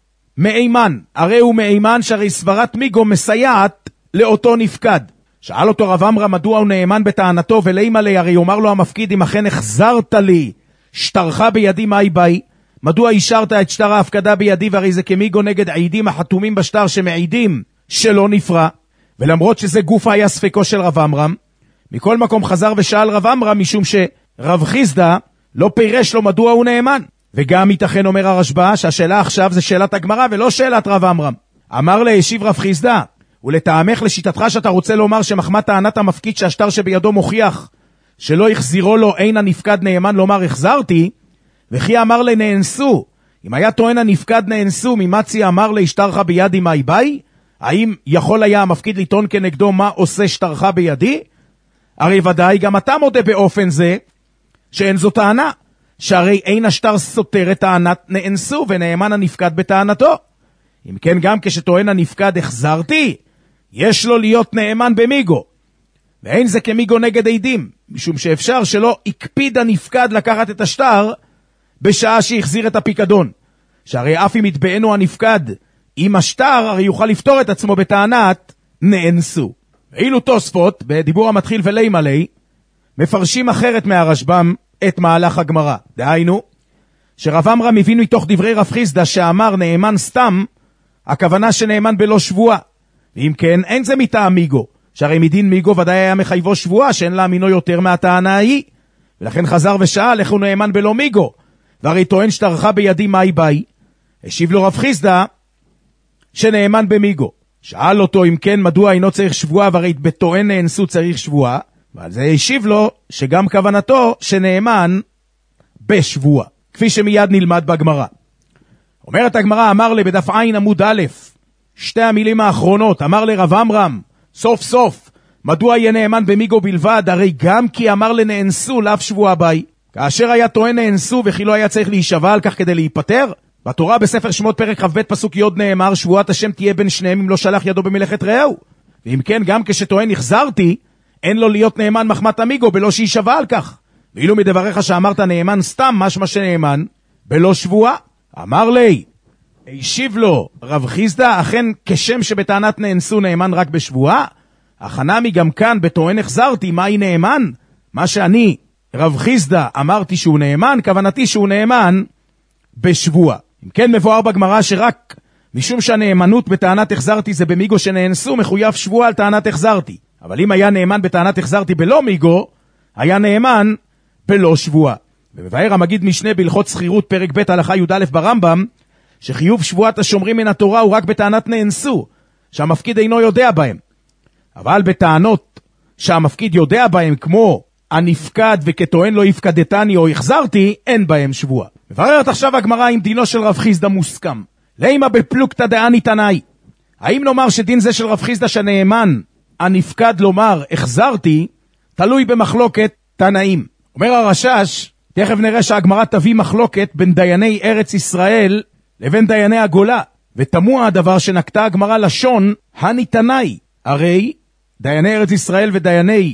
מאימן, הרי הוא מאימן שהרי סברת מיגו מסייעת לאותו נפקד. שאל אותו רב עמרם מדוע הוא נאמן בטענתו, ולימה לי, הרי אומר לו המפקיד, אם אכן החזרת לי שטרך בידי, מהי ביי? מדוע אישרת את שטר ההפקדה בידי, והרי זה כמיגו נגד עדים החתומים בשטר שמעידים שלא נפרע, ולמרות שזה גופה היה ספקו של רב עמרם, מכל מקום חזר ושאל רב עמרם, משום שרב חיסדא לא פירש לו מדוע הוא נאמן. וגם ייתכן, אומר הרשב"א, שהשאלה עכשיו זה שאלת הגמרא ולא שאלת רב עמרם. אמר לישיב רב חיסדא, ולטעמך לשיטתך שאתה רוצה לומר שמחמת טענת המפקיד שהשטר שבידו מוכיח שלא החזירו לו אין הנפקד נאמן לומר החזרתי, וכי אמר לי נאנסו, אם היה טוען הנפקד נאנסו, ממצי אמר לי שטרך בידי מהי ביי? האם יכול היה המפקיד לטעון כנגדו מה עושה שטרך בידי? הרי ודאי גם אתה מודה באופן זה שאין זו טענה, שהרי אין השטר סותר את טענת נאנסו ונאמן הנפקד בטענתו. אם כן גם כשטוען הנפקד החזרתי, יש לו להיות נאמן במיגו, ואין זה כמיגו נגד עדים, משום שאפשר שלא הקפיד הנפקד לקחת את השטר בשעה שהחזיר את הפיקדון, שהרי אף אם יתבענו הנפקד עם השטר, הרי יוכל לפתור את עצמו בטענת נאנסו. ואילו תוספות, בדיבור המתחיל ולימה לי, מפרשים אחרת מהרשב"ם את מהלך הגמרא. דהיינו, שרב עמרם הבין מתוך דברי רב חיסדא שאמר נאמן סתם, הכוונה שנאמן בלא שבועה. ואם כן, אין זה מטעם מיגו, שהרי מדין מיגו ודאי היה מחייבו שבועה שאין להאמינו יותר מהטענה ההיא. ולכן חזר ושאל איך הוא נאמן בלא מיגו, והרי טוען שטרחה בידי מאי באי. השיב לו רב חיסדא שנאמן במיגו. שאל אותו אם כן מדוע אינו צריך שבועה, והרי בטוען נאנסו צריך שבועה, ועל זה השיב לו שגם כוונתו שנאמן בשבועה, כפי שמיד נלמד בגמרא. אומרת הגמרא, אמר לי בדף עין עמוד א', שתי המילים האחרונות, אמר לרב עמרם, סוף סוף, מדוע יהיה נאמן במיגו בלבד, הרי גם כי אמר לנאנסו לאף שבועה באי. כאשר היה טוען נאנסו וכי לא היה צריך להישבע על כך כדי להיפטר, בתורה בספר שמות פרק כ"ב פסוק י' נאמר, שבועת השם תהיה בין שניהם אם לא שלח ידו במלאכת רעהו. ואם כן, גם כשטוען החזרתי, אין לו להיות נאמן מחמת המיגו בלא שישבע על כך. ואילו מדבריך שאמרת נאמן סתם, משמע שנאמן בלא שבועה. אמר לי, השיב לו רב חיסדא, אכן כשם שבטענת נאנסו נאמן רק בשבועה, החנמי גם כאן בטוען החזרתי, מהי נאמן? מה שאני, רב חיסדא, אמרתי שהוא נאמן, כוונתי שהוא נאמן בשבועה. אם כן מבואר בגמרא שרק משום שהנאמנות בטענת החזרתי זה במיגו שנאנסו, מחויב שבועה על טענת החזרתי. אבל אם היה נאמן בטענת החזרתי בלא מיגו, היה נאמן בלא שבועה. ומבאר המגיד משנה בהלכות שכירות פרק ב' הלכה י"א ברמב"ם, שחיוב שבועת השומרים מן התורה הוא רק בטענת נאנסו, שהמפקיד אינו יודע בהם. אבל בטענות שהמפקיד יודע בהם, כמו הנפקד וכטוען לא הפקדתני או החזרתי, אין בהם שבועה. מבררת עכשיו הגמרא אם דינו של רב חיסדא מוסכם. לימה בפלוגתא דעני תנאי. האם נאמר שדין זה של רב חיסדא שנאמן הנפקד לומר החזרתי, תלוי במחלוקת תנאים. אומר הרשש, תכף נראה שהגמרא תביא מחלוקת בין דייני ארץ ישראל לבין דייני הגולה, ותמוה הדבר שנקטה הגמרא לשון הניתנאי. הרי דייני ארץ ישראל ודייני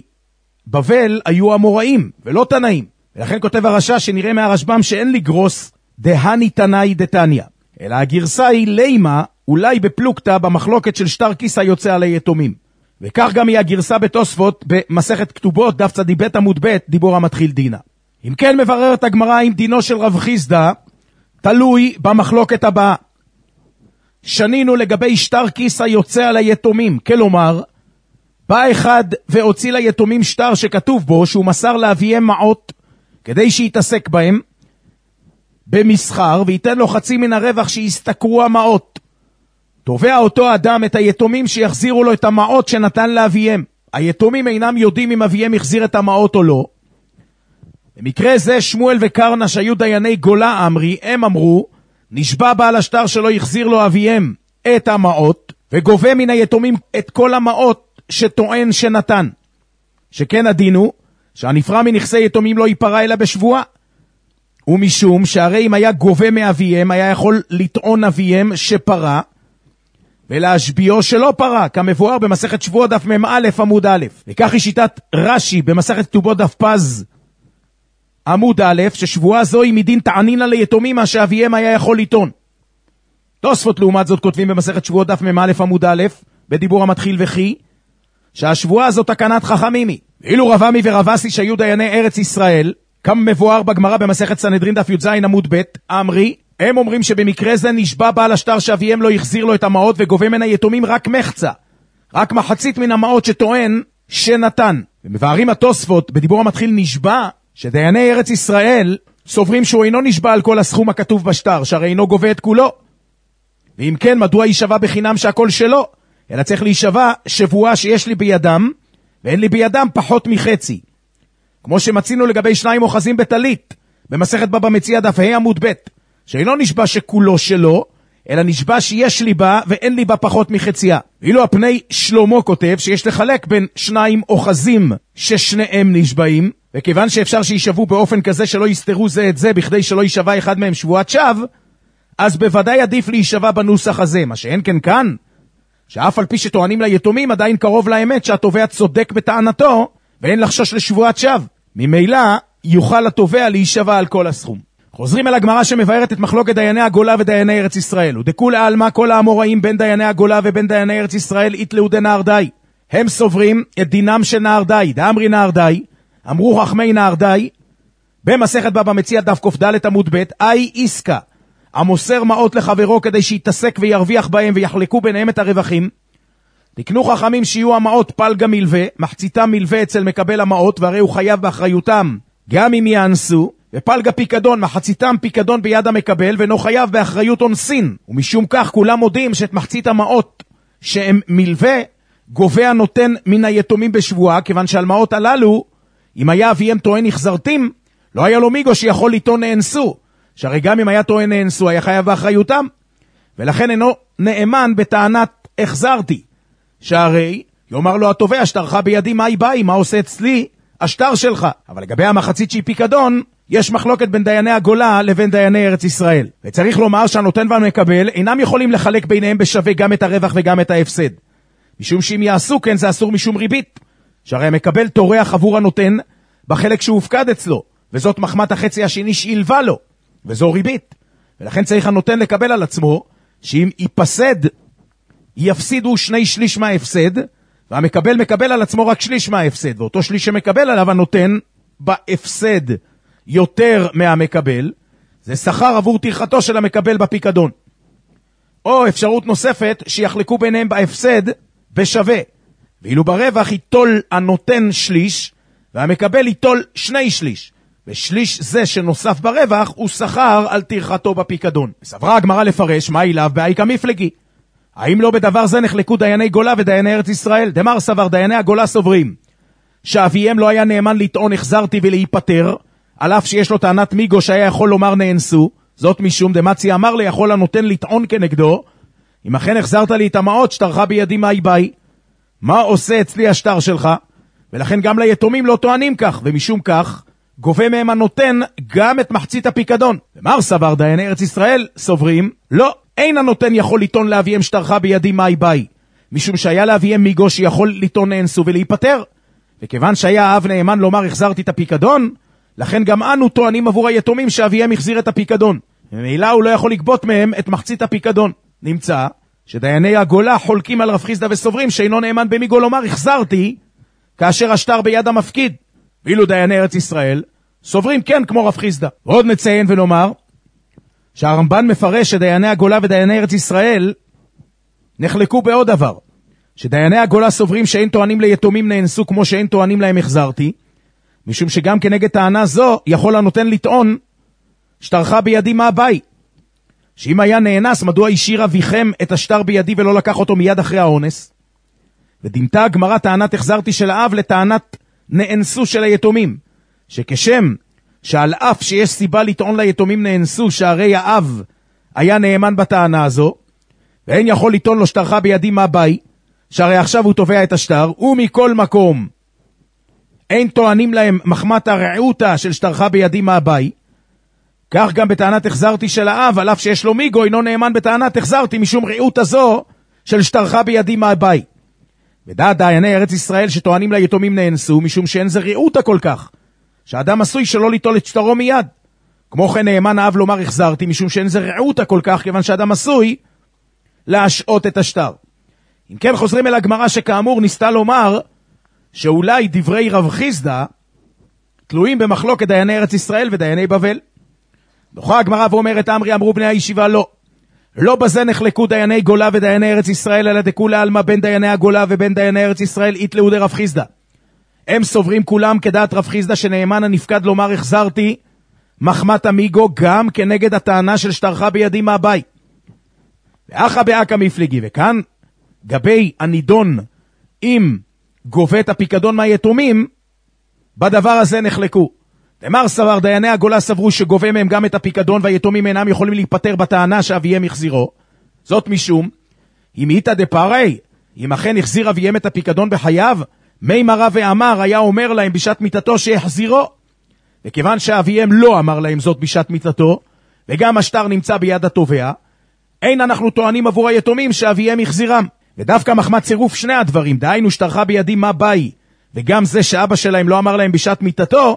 בבל היו אמוראים ולא תנאים, ולכן כותב הרשש שנראה מהרשב"ם שאין לגרוס דהניתנאי דתניא, אלא הגרסה היא לימה, אולי בפלוגתא במחלוקת של שטר כיסא יוצא על היתומים. וכך גם היא הגרסה בתוספות במסכת כתובות דף צ"ב עמוד ב' דיבור המתחיל דינה. אם כן מבררת הגמרא אם דינו של רב חיסדא תלוי במחלוקת הבאה. שנינו לגבי שטר כיסא יוצא על היתומים, כלומר בא אחד והוציא ליתומים שטר שכתוב בו שהוא מסר לאביהם מעות כדי שיתעסק בהם במסחר וייתן לו חצי מן הרווח שיסתכרו המעות. תובע אותו אדם את היתומים שיחזירו לו את המעות שנתן לאביהם. היתומים אינם יודעים אם אביהם החזיר את המעות או לא. במקרה זה שמואל וקרנה שהיו דייני גולה אמרי, הם אמרו נשבע בעל השטר שלא יחזיר לו אביהם את המעות וגובה מן היתומים את כל המעות שטוען שנתן. שכן הדינו שהנפרע מנכסי יתומים לא ייפרע אלא בשבועה, ומשום שהרי אם היה גובה מאביהם היה יכול לטעון אביהם שפרה ולהשביעו שלא פרה, כמבואר במסכת שבועות דף מ"א עמוד א'. וכך היא שיטת רש"י במסכת כתובות דף פז עמוד א', ששבועה זו היא מדין תענינה ליתומים מה שאביהם היה יכול לטעון. תוספות לעומת זאת כותבים במסכת שבועות דף מ"א עמוד א' בדיבור המתחיל וכי שהשבועה זו תקנת חכמים היא. ואילו רב עמי ורב אסי שהיו דייני ארץ ישראל, כמה מבואר בגמרא במסכת סנהדרין דף י"ז עמוד ב' אמרי, הם אומרים שבמקרה זה נשבע בעל השטר שאביהם לא יחזיר לו את המעות וגובה מן היתומים רק מחצה, רק מחצית מן המעות שטוען שנתן. ומבארים התוספות בדיבור המתחיל נשבע שדייני ארץ ישראל סוברים שהוא אינו נשבע על כל הסכום הכתוב בשטר, שהרי אינו גובה את כולו. ואם כן, מדוע יישבע בחינם שהכל שלו? אלא צריך להישבע שבועה שיש לי בידם ואין לי בידם פחות מחצי, כמו שמצינו לגבי שניים אוחזים בטלית במסכת בבא מציעא דף ה' עמוד ב', שאינו נשבע שכולו שלו אלא נשבע שיש לי בה ואין לי בה פחות מחציה. ואילו הפני שלמה כותב שיש לחלק בין 2 אוחזים ששניהם נשבעים, וכיוון שאפשר שישבו באופן כזה שלא יסתרו זה את זה בכדי שלא יישבע אחד מהם שבועת שווא, אז בוודאי עדיף להישבע בנוסח הזה. מה שאין כן כאן, שאף על פי שטוענים ליתומים עדיין קרוב לאמת שהתובע צודק בטענתו ואין לחשוש לשבועת שווא. ממילא יוכל התובע להישבע על כל הסכום. חוזרים אל הגמרא שמבארת את מחלוקת דייני הגולה ודייני ארץ ישראל. ודכולי עלמא כל האמוראים בין דייני הגולה ובין דייני ארץ ישראל יתלאו דנהר די. הם סוברים את דינם של נהר די. דאמרי נהר די, אמרו חכמי נהר די, במסכת בבא מציעא דף קד עמוד ב', אי עסקה, המוסר מעות לחברו כדי שיתעסק וירוויח בהם ויחלקו ביניהם את הרווחים. תקנו חכמים שיהיו המעות פלגה מלווה, מחציתם מלווה אצל מקבל המעות, והרי הוא חייב באחריותם גם אם יאנסו, ופלגה פיקדון, מחציתם פיקדון ביד המקבל, ואינו חייב באחריות אונסין. ומשום כך כולם מודים שאת מחצית המעות שהם מלווה, גובה נותן מן היתומים בשבועה, כיוון שעל מעות הללו, אם היה אביהם טוען החזרתים, לא היה לו מיגו שיכול לטעון נאנסו, שהרי גם אם היה טוען נאנסו, היה חייב באחריותם, ולכן אינו נאמן בטענת החזרתי, שהרי יאמר לו התובע, שטרך בידי מה היא באי, מה עושה אצלי השטר שלך. אבל לגבי המחצית שהיא פיקדון, יש מחלוקת בין דייני הגולה לבין דייני ארץ ישראל. וצריך לומר שהנותן והמקבל אינם יכולים לחלק ביניהם בשווה גם את הרווח וגם את ההפסד. משום שאם יעשו כן זה אסור משום ריבית. שהרי המקבל תורח עבור הנותן בחלק שהופקד אצלו, וזאת מחמת החצי השני שהלווה לו, וזו ריבית. ולכן צריך הנותן לקבל על עצמו שאם ייפסד, יפסידו 2/3 מההפסד, והמקבל מקבל על עצמו רק 1/3 מההפסד, ואותו שליש שמקבל עליו הנותן בהפסד יותר מהמקבל, זה שכר עבור טרחתו של המקבל בפיקדון. או אפשרות נוספת שיחלקו ביניהם בהפסד בשווה, ואילו ברווח ייטול הנותן 1/3 והמקבל ייטול 2/3, ושליש זה שנוסף ברווח הוא שכר על טרחתו בפיקדון. סברה הגמרא לפרש מה אליו באיכא מפלגי. האם לא בדבר זה נחלקו דייני גולה ודייני ארץ ישראל? דמר סבר דייני הגולה סוברים שאביהם לא היה נאמן לטעון החזרתי ולהיפטר, על אף שיש לו טענת מיגו שהיה יכול לומר נאנסו, זאת משום דמצי אמר לי יכול הנותן לטעון כנגדו, אם אכן החזרת לי את המעות שטרך בידי מה היא באי, מה עושה אצלי השטר שלך? ולכן גם ליתומים לא טוענים כך, ומשום כך גובה מהם הנותן גם את מחצית הפיקדון. ומר סבר דייני ארץ ישראל סוברים לא, אין הנותן יכול לטעון לאביהם שטרך בידי מה היא באי, משום שהיה לאביהם מיגו שיכול לטעון נאנסו ולהיפטר, וכיוון שהיה האב נאמן לומר החזרתי את הפיקדון, לכן גם אנו טוענים עבור היתומים שאביהם החזיר את הפיקדון, ומילא הוא לא יכול לגבות מהם את מחצית הפיקדון. נמצא שדייני הגולה חולקים על רב חיסדא וסוברים שאינו נאמן במיגו לומר החזרתי כאשר השטר ביד המפקיד, ואילו דייני ארץ ישראל סוברים כן כמו רב חיסדא. ועוד נציין ונאמר שהרמב"ן מפרש שדייני הגולה ודייני ארץ ישראל נחלקו בעוד דבר, שדייני הגולה סוברים שאין טוענים ליתומים נאנסו כמו שאין טוענים להם החזרתי, משום שגם כנגד טענה זו יכול הנותן לטעון שטרך בידי מה באי, שאם היה נאנס מדוע השאיר אביכם את השטר בידי ולא לקח אותו מיד אחרי האונס. ודמתה הגמרא טענת החזרתי של האב לטענת נאנסו של היתומים, שכשם שעל אף שיש סיבה לטעון ליתומים נאנסו שהרי האב היה נאמן בטענה הזו, ואין יכול לטעון לו שטרך בידי מה באי, שהרי עכשיו הוא תובע את השטר, ומכל מקום אין טוענים להם מחמת הרעותה של שטרך בידי מה באי, כך גם בטענת החזרתי של האב, על אף שיש לו מיגו, אינו נאמן בטענת החזרתי משום רעות הזו של שטרך בידי מה באי. ודעת דייני ארץ ישראל שטוענים ליתומים נאנסו, משום שאין זה רעותה כל כך, שהאדם עשוי שלא ליטול את שטרו מיד. כמו כן נאמן האב לומר החזרתי, משום שאין זה רעותה כל כך, כיוון שאדם עשוי להשעות את השטר. אם כן חוזרים אל הגמרא שכאמור ניסתה לומר שאולי דברי רב חיסדא תלויים במחלוקת דייני ארץ ישראל ודייני בבל. דוחה הגמרא ואומרת אמרי אמרו בני הישיבה לא בזה נחלקו דייני גולה ודייני ארץ ישראל, אלא דכולי עלמא בין דייני הגולה ובין דייני ארץ ישראל יתלאו דרב חיסדא. הם סוברים כולם כדעת רב חיסדא שנאמן הנפקד לומר החזרתי מחמת המיגו גם כנגד הטענה של שטרך בידי מה באי. ואחא באיכא מפלגי, וכאן גבי הנידון אם גובה את הפיקדון מהיתומים, בדבר הזה נחלקו. דמר סבר דייני הגולה סברו שגובה מהם גם את הפיקדון והיתומים אינם יכולים להיפטר בטענה שאביהם החזירו, זאת משום, אם איתא דפארי, אם אכן החזיר אביהם את הפיקדון בחייו, מי מרא ואמר היה אומר להם בשעת מיתתו שיחזירו. וכיוון שאביהם לא אמר להם זאת בשעת מיתתו, וגם השטר נמצא ביד התובע, אין אנחנו טוענים עבור היתומים שאביהם החזירם. ודווקא מחמת צירוף שני הדברים, דהיינו שטרך בידי מה באי, וגם זה שאבא שלהם לא אמר להם בשעת מיתתו,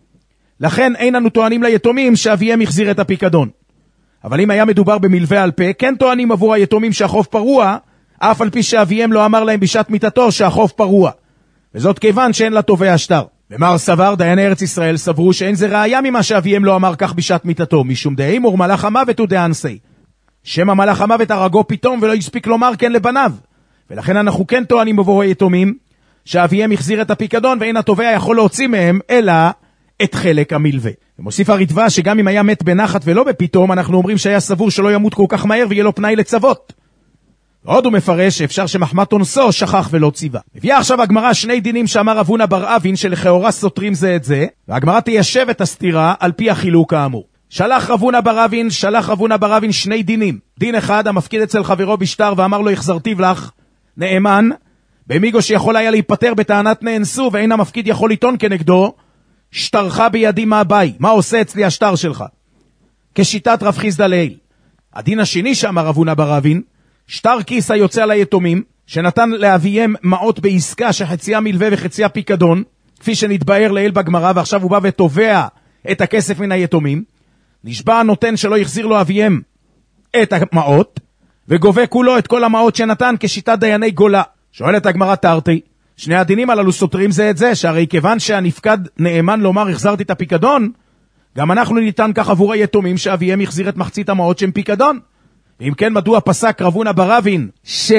לכן אין לנו טוענים ליתומים שאביהם החזיר את הפיקדון. אבל אם היה מדובר במלווה על פה, כן טוענים עבור היתומים שהחוב פרוע, אף על פי שאביהם לא אמר להם בשעת מיתתו שהחוב פרוע. וזאת כיוון שאין לתובע שטר. ומר סבר, דייני ארץ ישראל סברו שאין זה ראיה ממה שאביהם לא אמר כך בשעת מיתתו, משום דאמור מלאך המוות הוא דאנסי. שמא מלאך המוות הרגו פתאום ולא הספיק לומר כן לבניו. ולכן אנחנו כן טוענים עבור היתומים שאביהם החזיר את הפיקדון, ואין התובע יכול להוציא מהם אלא את חלק המלווה. ומוסיף הרדווה שגם אם היה מת בנחת ולא בפתאום, אנחנו אומרים שהיה סבור שלא ימות כל כך מהר ויהיה לו פנאי לצוות. עוד הוא מפרש שאפשר שמחמת אונסו שכח ולא ציווה. מביאה עכשיו הגמרא שני דינים שאמר אבונה בר אבין שלכאורה סותרים זה את זה, והגמרא תיישב את הסתירה על פי החילוק האמור. שלח רבונה בר אבין שני דינים. דין אחד, המפקיד אצל חברו בשטר ואמר לו החזרתיו לך, נאמן, במיגו שיכול היה להיפטר בטענת נאנסו, ואין המפקיד יכול לטעון כנגדו, שטרך בידי מה באי, מה עושה אצלי השטר שלך? כשיטת רב חיסדא לעיל. הדין השני שאמר אבונה בר אבין, שטר כיס היוצא על היתומים, שנתן לאביהם מעות בעסקה שחציה מלווה וחציה פיקדון, כפי שנתבאר לעיל בגמרא, ועכשיו הוא בא ותובע את הכסף מן היתומים, נשבע הנותן שלא יחזיר לו אביהם את המעות, וגובה כולו את כל המעות שנתן כשיטת דייני גולה. שואלת הגמרא תרתי, שני הדינים הללו סותרים זה את זה, שהרי כיוון שהנפקד נאמן לומר החזרתי את הפיקדון, גם אנחנו ניתן כך עבור היתומים שאביהם יחזיר את מחצית המעות שהם פיקדון. ואם כן, מדוע פסק רבונה בר אבין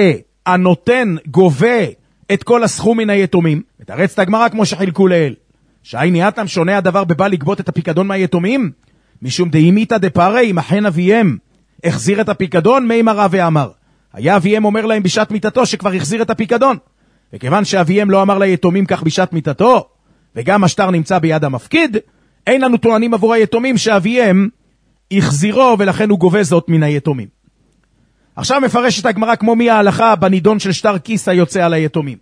שהנותן גובה את כל הסכום מן היתומים? מתרץ את הגמרא כמו שחילקו לעיל. שהייני אתם שונה הדבר בבא לגבות את הפיקדון מהיתומים? משום דאימיתא דפארי, אם אכן אביהם החזיר את הפיקדון, מי מרא ואמר. היה אביהם אומר להם בשעת מיתתו שכבר החזיר את הפיקדון. וכיוון שאביהם לא אמר ליתומים כך בשעת מיתתו, וגם השטר נמצא ביד המפקיד, אין לנו טוענים עבור היתומים שאביהם החזירו, ולכן הוא גובה זאת מן היתומים. עכשיו מפרשת הגמרא כמו מי ההלכה בנידון של שטר כיס היוצא על היתומים.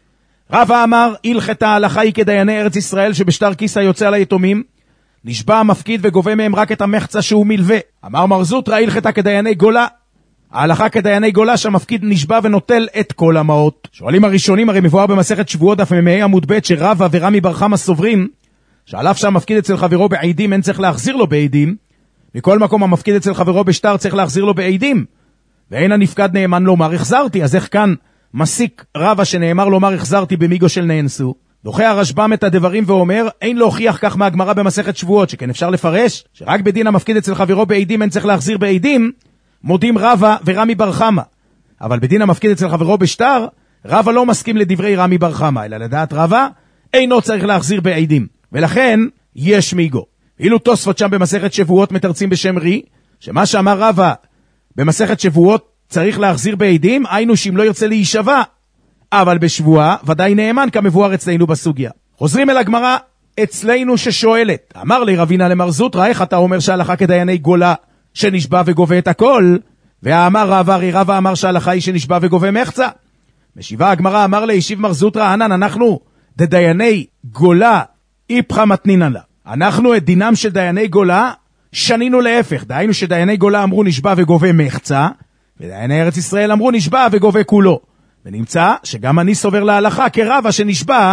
רבא אמר, הלכת ההלכה היא כדייני ארץ ישראל שבשטר כיס היוצא על היתומים, נשבע המפקיד וגובה מהם רק את המחצה שהוא מלווה. אמר מר זוטרא, הלכת כדייני גולה. ההלכה כדייני גולה שהמפקיד נשבע ונוטל את כל המעות. שואלים הראשונים, הרי מבואר במסכת שבועות דף מ"ה עמוד ב' שרבא ורמי בר חמא סוברים, שעל אף שהמפקיד אצל חברו בעידים אין צריך להחזיר לו בעידים, מכל מקום המפקיד אצל חברו בשטר צריך להחזיר לו בעידים. ואין הנפקד נאמן לומר החזרתי, אז איך כאן מסיק רבא שנאמר לומר החזרתי במיגו של נאנסו? דוחה הרשב"ם את הדברים ואומר, אין להוכיח כך מהגמרא במסכת שבועות, שכן אפשר לפרש שרק בדין המפקיד אצל חברו בעידים אין צריך להחזיר בעידים, מודים רבא ורמי בר חמא. אבל בדין המפקיד אצל חברו בשטר, רבא לא מסכים לדברי רמי בר חמא, אלא לדעת רבא, אינו צריך להחזיר בעידים. ולכן יש מיגו. אילו תוספות שם במסכת שבועות מתרצים בשם רי, שמה שאמר רבא במסכת שבועות צריך להחזיר בעידים, היינו שאם לא ירצה להישבע, אבל בשבועה ודאי נאמן כמבואר אצלנו בסוגיה. חוזרים אל הגמרא אצלנו ששואלת, אמר לי רבינה למר זוטרא, איך אתה אומר שההלכה כדייני גולה שנשבע וגובה את הכל, והאמר רבא אמר שההלכה היא שנשבע וגובה מחצה? משיבה הגמרא, אמר לי ישיב מר זוטרא, ענן אנחנו דדייני גולה איפכא מתנינן לה. אנחנו את דינם של דייני גולה שנינו להפך, דהיינו שדייני גולה אמרו נשבע וגובה מחצה, ודייני ארץ ישראל אמרו נשבע וגובה כולו. ונמצא שגם אני סובר להלכה כרבא שנשבע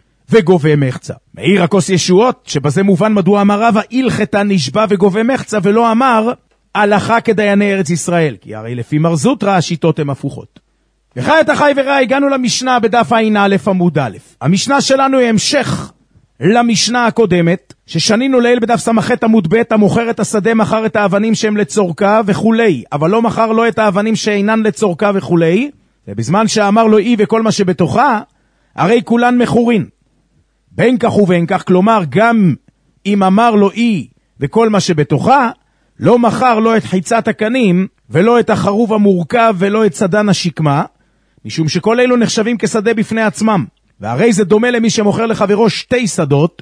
וגובה מחצה. מאיר הכוס ישועות, שבזה מובן מדוע אמר רבא הלכתה נשבע וגובה מחצה, ולא אמר הלכה כדייני ארץ ישראל, כי הרי לפי מר זוטרא השיטות הן הפוכות. וחי החי ורע, הגענו למשנה בדף ע"א עמוד א'. המשנה שלנו היא המשך למשנה הקודמת, ששנינו לעיל בדף ס"ח עמוד ב', המוכר את השדה מכר את האבנים שהם לצורכה וכולי, אבל לא מכר לו את האבנים שאינן לצורכה וכולי, ובזמן שאמר לו אי וכל מה שבתוכה, הרי כולן מכורין. בין כך ובין כך, כלומר גם אם אמר לו אי וכל מה שבתוכה, לא מכר לו את חיצת הקנים, ולא את החרוב המורכב, ולא את סדן השקמה, משום שכל אלו נחשבים כשדה בפני עצמם. והרי זה דומה למי שמוכר לחברו שתי שדות,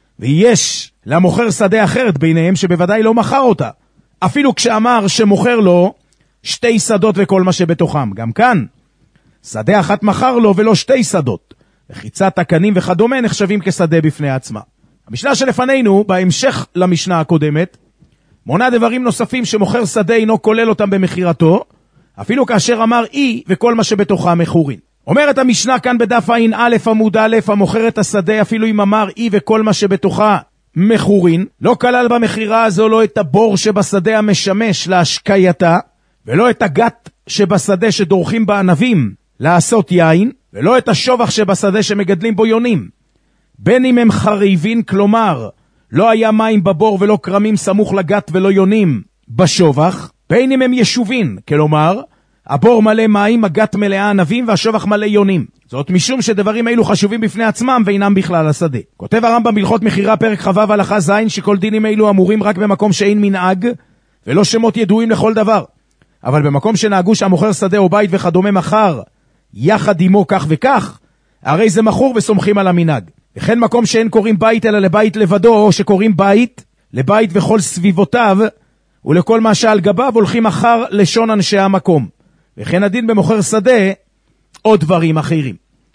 ויש למוכר שדה אחרת ביניהם שבוודאי לא מכר אותה. אפילו כשאמר שמוכר לו 2 שדות וכל מה שבתוכם. גם כאן, שדה אחת מכר לו ולא 2 שדות. וחיצת הקנים וכדומה נחשבים כשדה בפני עצמה. המשנה שלפנינו, בהמשך למשנה הקודמת, מונה דברים נוספים שמוכר שדה אינו כולל אותם במחירתו, אפילו כאשר אמר אי וכל מה שבתוכה מכורין. אומרת המשנה כאן בדף ע"א עמוד א', המוכר את השדה אפילו אם אמר אי וכל מה שבתוכה מכורין, לא כלל במחירה הזו לא את הבור שבשדה המשמש להשקייתה, ולא את הגת שבשדה שדורכים בענבים לעשות יין, ולא את השובח שבשדה שמגדלים בו יונים. בין אם הם חריבין, כלומר, לא היה מים בבור ולא קרמים סמוך לגת ולא יונים בשובח, בין אם הם ישובין, כלומר, הבור מלא מים, הגת מלאה ענבים והשובח מלא יונים. זאת משום שדברים אלו חשובים בפני עצמם ואינם בכלל השדה. כותב הרמב"ם בהלכות מחירה פרק חו' הלכה ז' שכל דינים אלו אמורים רק במקום שאין מנהג ולא שמות ידועים לכל דבר. אבל במקום שנהגו שהמוכר שדה או בית וכדומה מחר יחד עמו כך וכך, הרי זה מכור וסומכים על המנהג. וכן מקום שאין קוראים בית אלא לבית לבדו, או שקוראים בית לבית וכל סביבותיו ולכל מה שעל גביו הולכים אחר לשון אנשי המקום. וכן הדין במוכר שדה או דברים אחרים.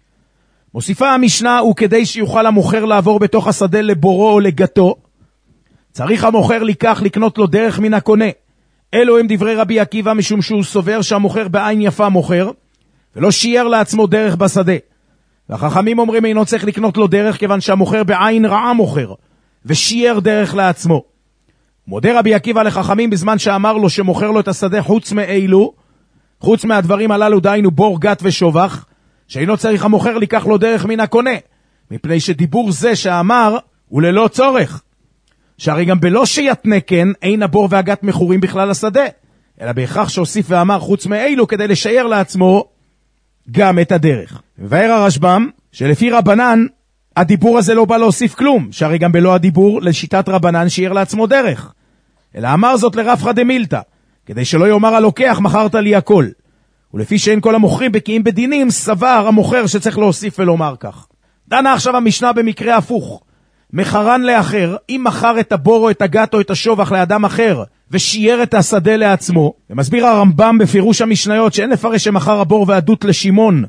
מוסיפה המשנה, וכדי שיוכל המוכר לעבור בתוך השדה לבורו או לגתו, צריך המוכר לקנות לו דרך מן הקונה. אלו הם דברי רבי עקיבא, משום שהוא סובר שהמוכר בעין יפה מוכר, ולא שיער לעצמו דרך בשדה. והחכמים אומרים אינו צריך לקנות לו דרך, כיוון שהמוכר בעין רעה מוכר, ושיער דרך לעצמו. מודה רבי עקיבא לחכמים בזמן שאמר לו שמוכר לו את השדה חוץ מאלו, חוץ מהדברים הללו דיינו בור גת ושובח, שאינו צריך המוכר לקח לו דרך מן הקונה, מפני שדיבור זה שאמר הוא ללא צורך. שהרי גם בלא שיתנה כן, אין הבור והגת מכורים בכלל השדה, אלא בהכרח שהוסיף ואמר חוץ מאלו כדי לשייר לעצמו גם את הדרך. מבאר הרשב"ם שלפי רבנן הדיבור הזה לא בא להוסיף כלום, שהרי גם בלא הדיבור לשיטת רבנן שיער לעצמו דרך, אלא אמר זאת לרפחא דמילתא, כדי שלא יאמר הלוקח מכרת לי הכל. ולפי שאין כל המוכרים בקיאים בדינים, סבר המוכר שצריך להוסיף ולומר כך. דנה עכשיו המשנה במקרה הפוך. מחרן לאחר, אם מכר את הבור או את הגת או את השובח לאדם אחר, ושיער את השדה לעצמו, ומסביר הרמב"ם בפירוש המשניות שאין לפרש שמכר הבור והדות לשמעון,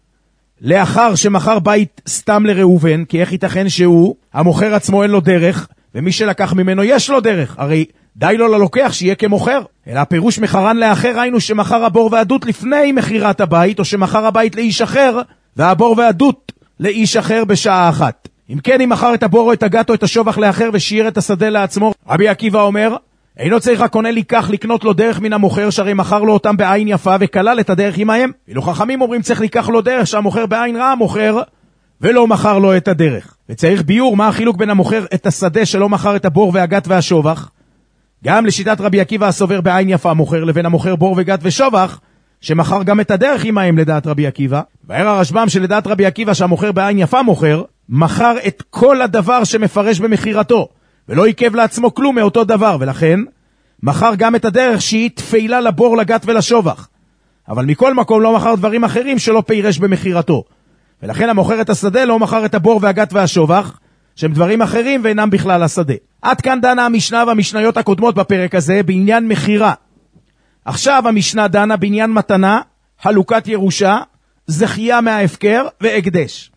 לאחר שמכר בית סתם לראובן, כי איך ייתכן שהוא, המוכר עצמו אין לו דרך, ומי שלקח ממנו יש לו דרך, הרי די לו ללוקח שיהיה כמוכר. אלא הפירוש מחרן לאחר היינו שמכר הבור והדות לפני מחירת הבית, או שמכר הבית לאיש אחר, והבור והדות לאיש אחר בשעה אחת. אם כן, אם מכר את הבור או את הגת או את השובח לאחר ושיער את השדה לעצמו, רבי עקיבא אומר, אינו צריך הקונה לקנות לו דרך מן המוכר, שהרי מכר לו אותם בעין יפה וכלל את הדרך עמהם. ואילו חכמים אומרים צריך לקח לו דרך שהמוכר בעין רעה מוכר ולא מכר לו את הדרך. וצריך ביור מה החילוק בין המוכר את השדה שלא מכר את הבור והגת והשובח, גם לשיטת רבי עקיבא הסובר בעין יפה מוכר, לבין המוכר בור וגת ושובח שמכר גם את הדרך עמהם לדעת רבי עקיבא. והער הרשב"ם שלדעת רבי עקיבא שהמוכר בעין יפה מוכר, מכר את כל הדבר שמפרש במחירתו ולא עיכב לעצמו כלום מאותו דבר, ולכן מכר גם את הדרך שהיא תפילה לבור, לגת ולשובח, אבל מכל מקום לא מכר דברים אחרים שלא פירש במחירתו, ולכן המוכר את השדה לא מכר את הבור והגת והשובח שהם דברים אחרים ואינם בכלל השדה. עד כאן דנה המשנה והמשניות הקודמות בפרק הזה בעניין מחירה. עכשיו המשנה דנה בעניין מתנה, חלוקת ירושה, זכייה מההפקר והקדש.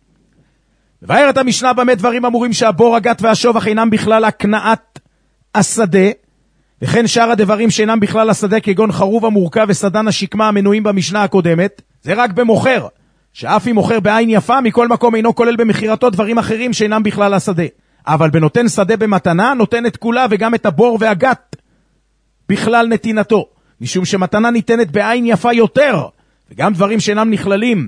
מבארת המשנה במה דברים אמורים שהבור, הגת והשובח אינם בכלל הקנאת השדה, וכן שאר הדברים שאינם בכלל השדה כגון חרוב המורכב וסדן השקמה המנויים במשנה הקודמת, זה רק במוכר, שאף אם מוכר בעין יפה מכל מקום אינו כולל במחירתו דברים אחרים שאינם בכלל השדה. אבל בנותן שדה במתנה נותן את כולה וגם את הבור והגת בכלל נתינתו, משום שמתנה ניתנת בעין יפה יותר, וגם דברים שאינם נכללים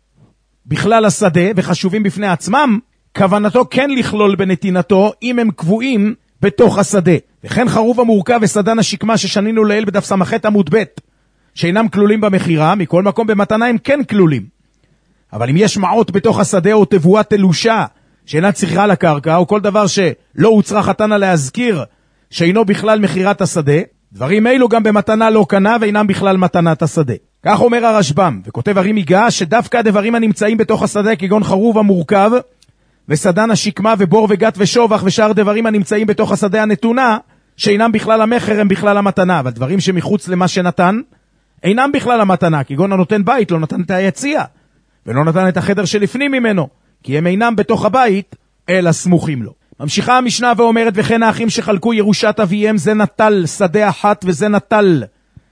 בכלל השדה וחשובים בפני עצמם, כוונתו כן לכלול בנתינתו אם הם קבועים בתוך השדה. וכן חרוב המורכב וסדן השקמה ששנינו לעיל בדף סמ"ח עמוד ב' שאינם כלולים במחירה, מכל מקום במתנה הם כן כלולים. אבל אם יש מעות בתוך השדה או תבואה תלושה שאינה צריכה לקרקע, או כל דבר שלא הוצרה חתנה להזכיר שאינו בכלל מחירת השדה, דברים אלו גם במתנה לא קנה ואינם בכלל מתנת השדה. כך אומר הרשב"ם, וכותב הרי מיגה שדווקא הדברים הנמצאים בתוך השדה כגון חרוב המורכב וסדן השקמה ובור וגת ושובח ושאר דברים הנמצאים בתוך השדה הנתונה שאינם בכלל המחר הם בכלל המתנה, אבל דברים שמחוץ למה שנתן אינם בכלל המתנה, כגון הנותן בית לא נתן את היציאה, ולא נתן את החדר שלפנים ממנו, כי הם אינם בתוך הבית, אלא סמוכים לו. ממשיכה המשנה ואומרת, וכן האחים שחלקו ירושת אביהם, זה נטל שדה אחת וזה נטל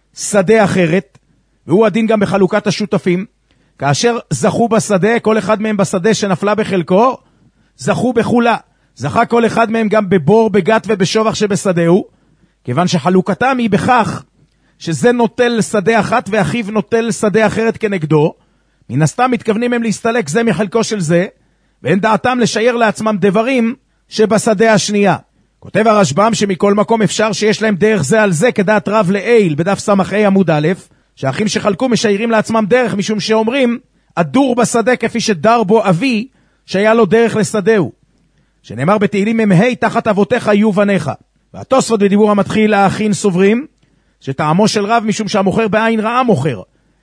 שדה אחרת, והוא הדין גם בחלוקת השותפים, כאשר זכו בשדה, כל אחד מהם בשדה שנפלה בחלקו, זכו בכולה. זכה כל אחד מהם גם בבור, בגת ובשובח שבשדהו, כיוון שחלוקתם היא בכך שזה נוטל שדה אחת ואחיו נוטל שדה אחרת כנגדו, מן הסתם מתכוונים הם להסתלק זה מחלקו של זה, ואין דעתם לשייר לעצמם דברים שבשדה השנייה. כותב הרשב"ם שמכל מקום אפשר שיש להם דרך זה על זה, כדעת רב לעיל בדף סמ"ה עמוד א', שהאחים שחלקו משיירים לעצמם דרך, משום שאומרים, הדור בשדה כפי שדר בו אבי, שהיה לו דרך לשדהו. שנאמר בתהילים מ"ה, תחת אבותיך יהיו בניך. והתוספות בדיבור המתחיל האחים סוברים, שטעמו של רב משום שהמוכר בעין רעה מוכר,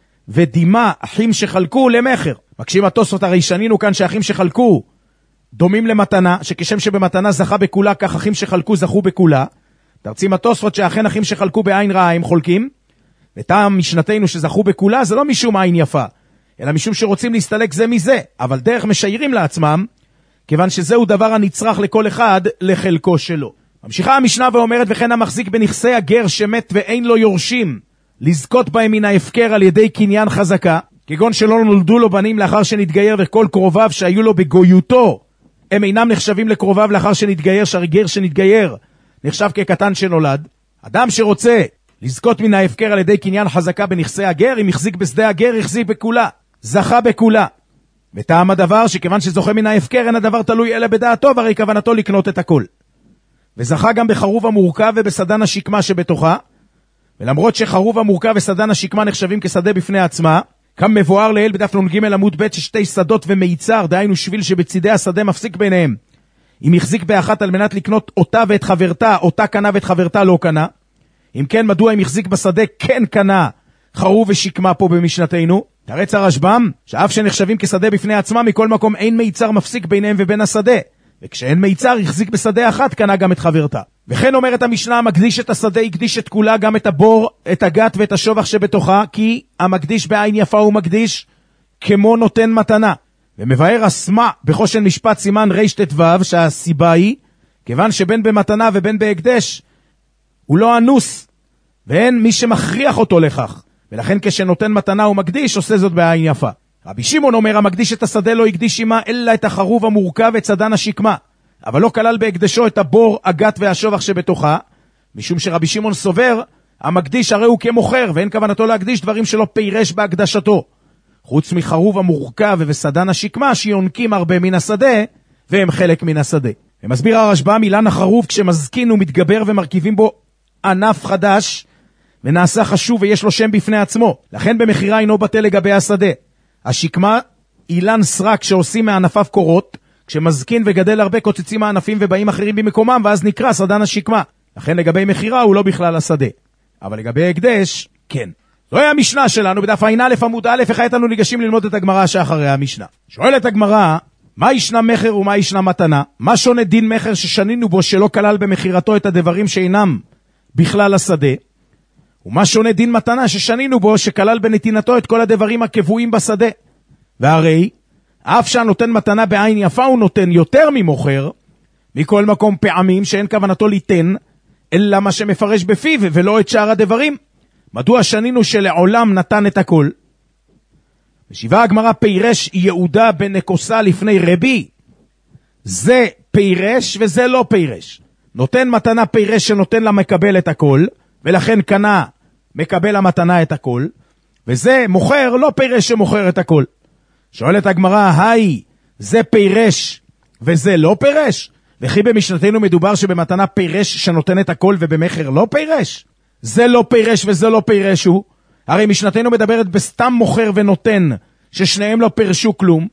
ודימה אחים שחלקו למחר. מקשים התוספות, הרי שנינו כאן שאחים שחלקו דומים למתנה, שכשם שבמתנה זכה בכולה, כך אחים שחלקו זכו בכולה. תרצים התוספות שאכן אחים שחלקו בעין רעה הם חולקים, וטעם משנתנו שזכו בכולה זה לא משום עין יפה, אלא משום שרוצים להסתלק זה מזה, אבל דרך משיירים לעצמם, כיוון שזהו דבר הנצרך לכל אחד לחלקו שלו. ממשיכה המשנה ואומרת, וכן המחזיק בנכסי הגר שמת ואין לו יורשים, לזכות בהם מן ההפקר על ידי קניין חזקה, כגון שלא נולדו לו בנים לאחר שנתגייר, וכל קרוביו שהיו לו בגויותו, הם אינם נחשבים לקרוביו לאחר שנתגייר, שהרי גר שנתגייר נחשב כקטן שנולד. אדם שרוצה לזכות מן ההפקר על ידי קניין חזקה בנכסי הגר, אם החזיק בשדה הגר, החזיק בכולה, זכה בכולה. וטעם הדבר שכיוון שזוכה מן ההפקר, אין הדבר תלוי אלא בדעתו, והרי כוונתו לקנות את הכל. וזכה גם בחרוב המורכב ובסדן השקמה שבתוכה, ולמרות שחרוב המורכב וסדן השקמה נחשבים כשדה בפני עצמה, כאן מבואר לעיל בדף נ"ג עמוד ב' ששתי שדות ומיצר, דהיינו שביל שבצידי השדה מפסיק ביניהם. אם החזיק באחת על מנת לקנות אותה ואת חברתה, אותה קנה ואת חברתה לא קנה. אם כן, מדוע אם החזיק בשדה כן קנה חרוב ושקמה פה במשנתנו? תרץ הרשב"ם, שאף שנחשבים כשדה בפני עצמם, מכל מקום אין מיצר מפסיק ביניהם ובין השדה. וכשאין מיצר, החזיק בשדה אחת, קנה גם את חברתה. וכן אומרת המשנה, המקדיש את השדה, הקדיש את כולה, גם את הבור, את הגת ואת השובח שבתוכה, כי המקדיש בעין יפה הוא מקדיש כמו נותן מתנה. ומבאר הסמע בחושן משפט סימן רט"ו, שהסיבה היא, כיוון שבין במתנה ובין בהקדש, הוא לא אנוס, ואין מי שמכריח אותו לכך. ולכן כשנותן מתנה הוא מקדיש, עושה זאת בעין יפה. רבי שמעון אומר, המקדיש את השדה לא הקדיש עמה, אלא את החרוב המורכב ואת סדן השקמה, אבל לא כלל בהקדשו את הבור, הגת והשובח שבתוכה, משום שרבי שמעון סובר, המקדיש הרי הוא כמוכר, ואין כוונתו להקדיש דברים שלא פירש בהקדשתו. חוץ מחרוב המורכב וסדן השקמה, שיונקים הרבה מן השדה, והם חלק מן השדה. ומסביר הרשב"ם, אילן החרוב כשמזקין ומתגבר ומרכיבים בו ענף חדש, ונעשה חשוב ויש לו שם בפני עצמו. לכן במחירה אינו בטל לגבי השדה. השקמה, אילן סרק שעושים מענפיו קורות, כשמזקין וגדל הרבה קוצצים הענפים ובאים אחרים במקומם, ואז נקרא סדן השקמה. לכן לגבי מחירה הוא לא בכלל השדה. אבל לגבי הקדש, כן. זוהי המשנה שלנו בדף ע"א עמוד א', וכעת אנו ניגשים ללמוד את הגמרא שאחרי המשנה. שואלת הגמרא, מה ישנה מחר ומה ישנה מתנה? מה שונה דין מחר ששנינו בו שלא כלל במחירתו את הדברים שאינם בכלל השדה? ומה שונה דין מתנה ששנינו בו שכלל בנתינתו את כל הדברים הקבועים בשדה? והרי אף שהנותן מתנה בעין יפה הוא נותן יותר ממוכר, מכל מקום פעמים שאין כוונתו ליתן, אלא מה שמפרש בפיו ולא את שאר הדברים. מדוע שנינו שלעולם נתן את הכל? ושיבה הגמרא, פירש יהודה בן נקוסה לפני רבי, זה פירש וזה לא פירש. נותן מתנה פירש שנותן לה מקבל את הכל, ולכן קנה מקבל המתנה את הכל, וזה מוכר לא פירש שמוכר את הכל. שואלת הגמרא, היי, זה פירש וזה לא פירש? וכי במשנתנו מדובר שבמתנה פירש שנותן את הכל ובמחר לא פירש? זה לא פירש וזה לא פירש הוא. הרי משנתנו מדברת בסתם מוכר ונותן, ששניהם לא פירשו כלום.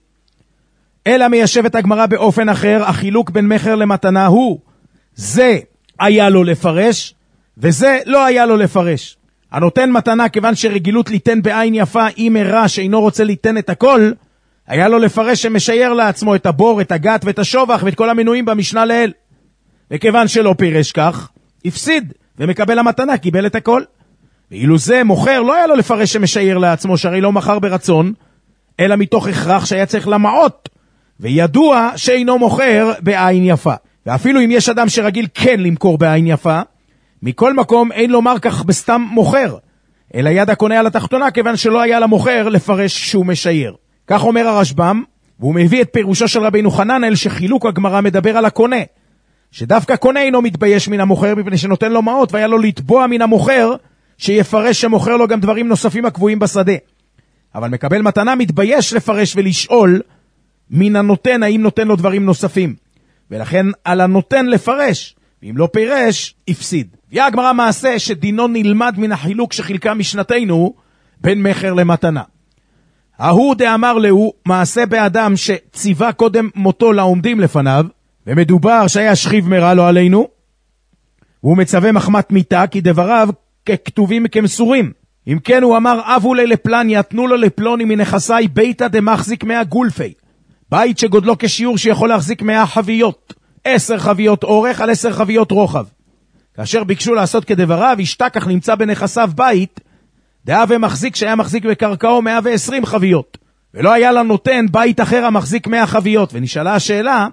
אלא מיישבת הגמרא באופן אחר, החילוק בין מחר למתנה הוא, זה היה לו לפרש, וזה לא היה לו לפרש. הנותן מתנה, כיוון שרגילות ליתן בעין יפה, אם הרע שאינו רוצה ליתן את הכל, היה לו לפרש שמשייר לעצמו את הבור, את הגת ואת השובח ואת כל המנויים במשנה לאל. וכיוון שלא פירש כך, הפסיד, ומקבל המתנה, קיבל את הכל. ואילו זה מוכר לא היה לו לפרש שמשייר לעצמו, שהרי לא מכר ברצון, אלא מתוך הכרח שהיה צריך למעות, וידוע שאינו מוכר בעין יפה. ואפילו אם יש אדם שרגיל כן למכור בעין יפה, מכל מקום אין לומר כך בסתם מוכר, אלא יד הקונה על התחתונה, כיוון שלא היה למוכר לפרש שהוא משייר. כך אומר הרשב"ם, והוא מביא את פירושו של רבינו חננאל, שחילוק הגמרא מדבר על הקונה, שדווקא קונה אינו מתבייש מן המוכר, מפני שנותן לו מעות, והיה לו לתבוע מן המוכר, שיפרש שמוכר לו גם דברים נוספים הקבועים בשדה. אבל מקבל מתנה מתבייש לפרש ולשאול מן הנותן, האם נותן לו דברים נוספים. ולכן על הנותן לפרש, ואם לא פירש, הפסיד. ויהיה הגמרא מעשה שדינו נלמד מן החילוק שחילקה משנתנו בין מחר למתנה. ההוא דאמר לו, מעשה באדם שציווה קודם מותו לעומדים לפניו, ומדובר שהיה שכיב מרע לו עלינו, והוא מצווה מחמת מיתה, כי דבריו ככתובים כמסורים. אם כן הוא אמר, אבו לי לפלניה, תנו לו לפלוני מנכסי ביתה דמחזיק 100 גולפי. בית שגודלו כשיעור שיכול להחזיק 100 חביות, 10 חביות אורך על 10 חביות רוחב. כאשר ביקשו לעשות כדבריו, השתכח נמצא בנכסיו בית, דאה ומחזיק שהיה מחזיק בקרקעו 120 חביות, ולא היה לה נותן בית אחר המחזיק 100 חביות, ונשאלה השאלה,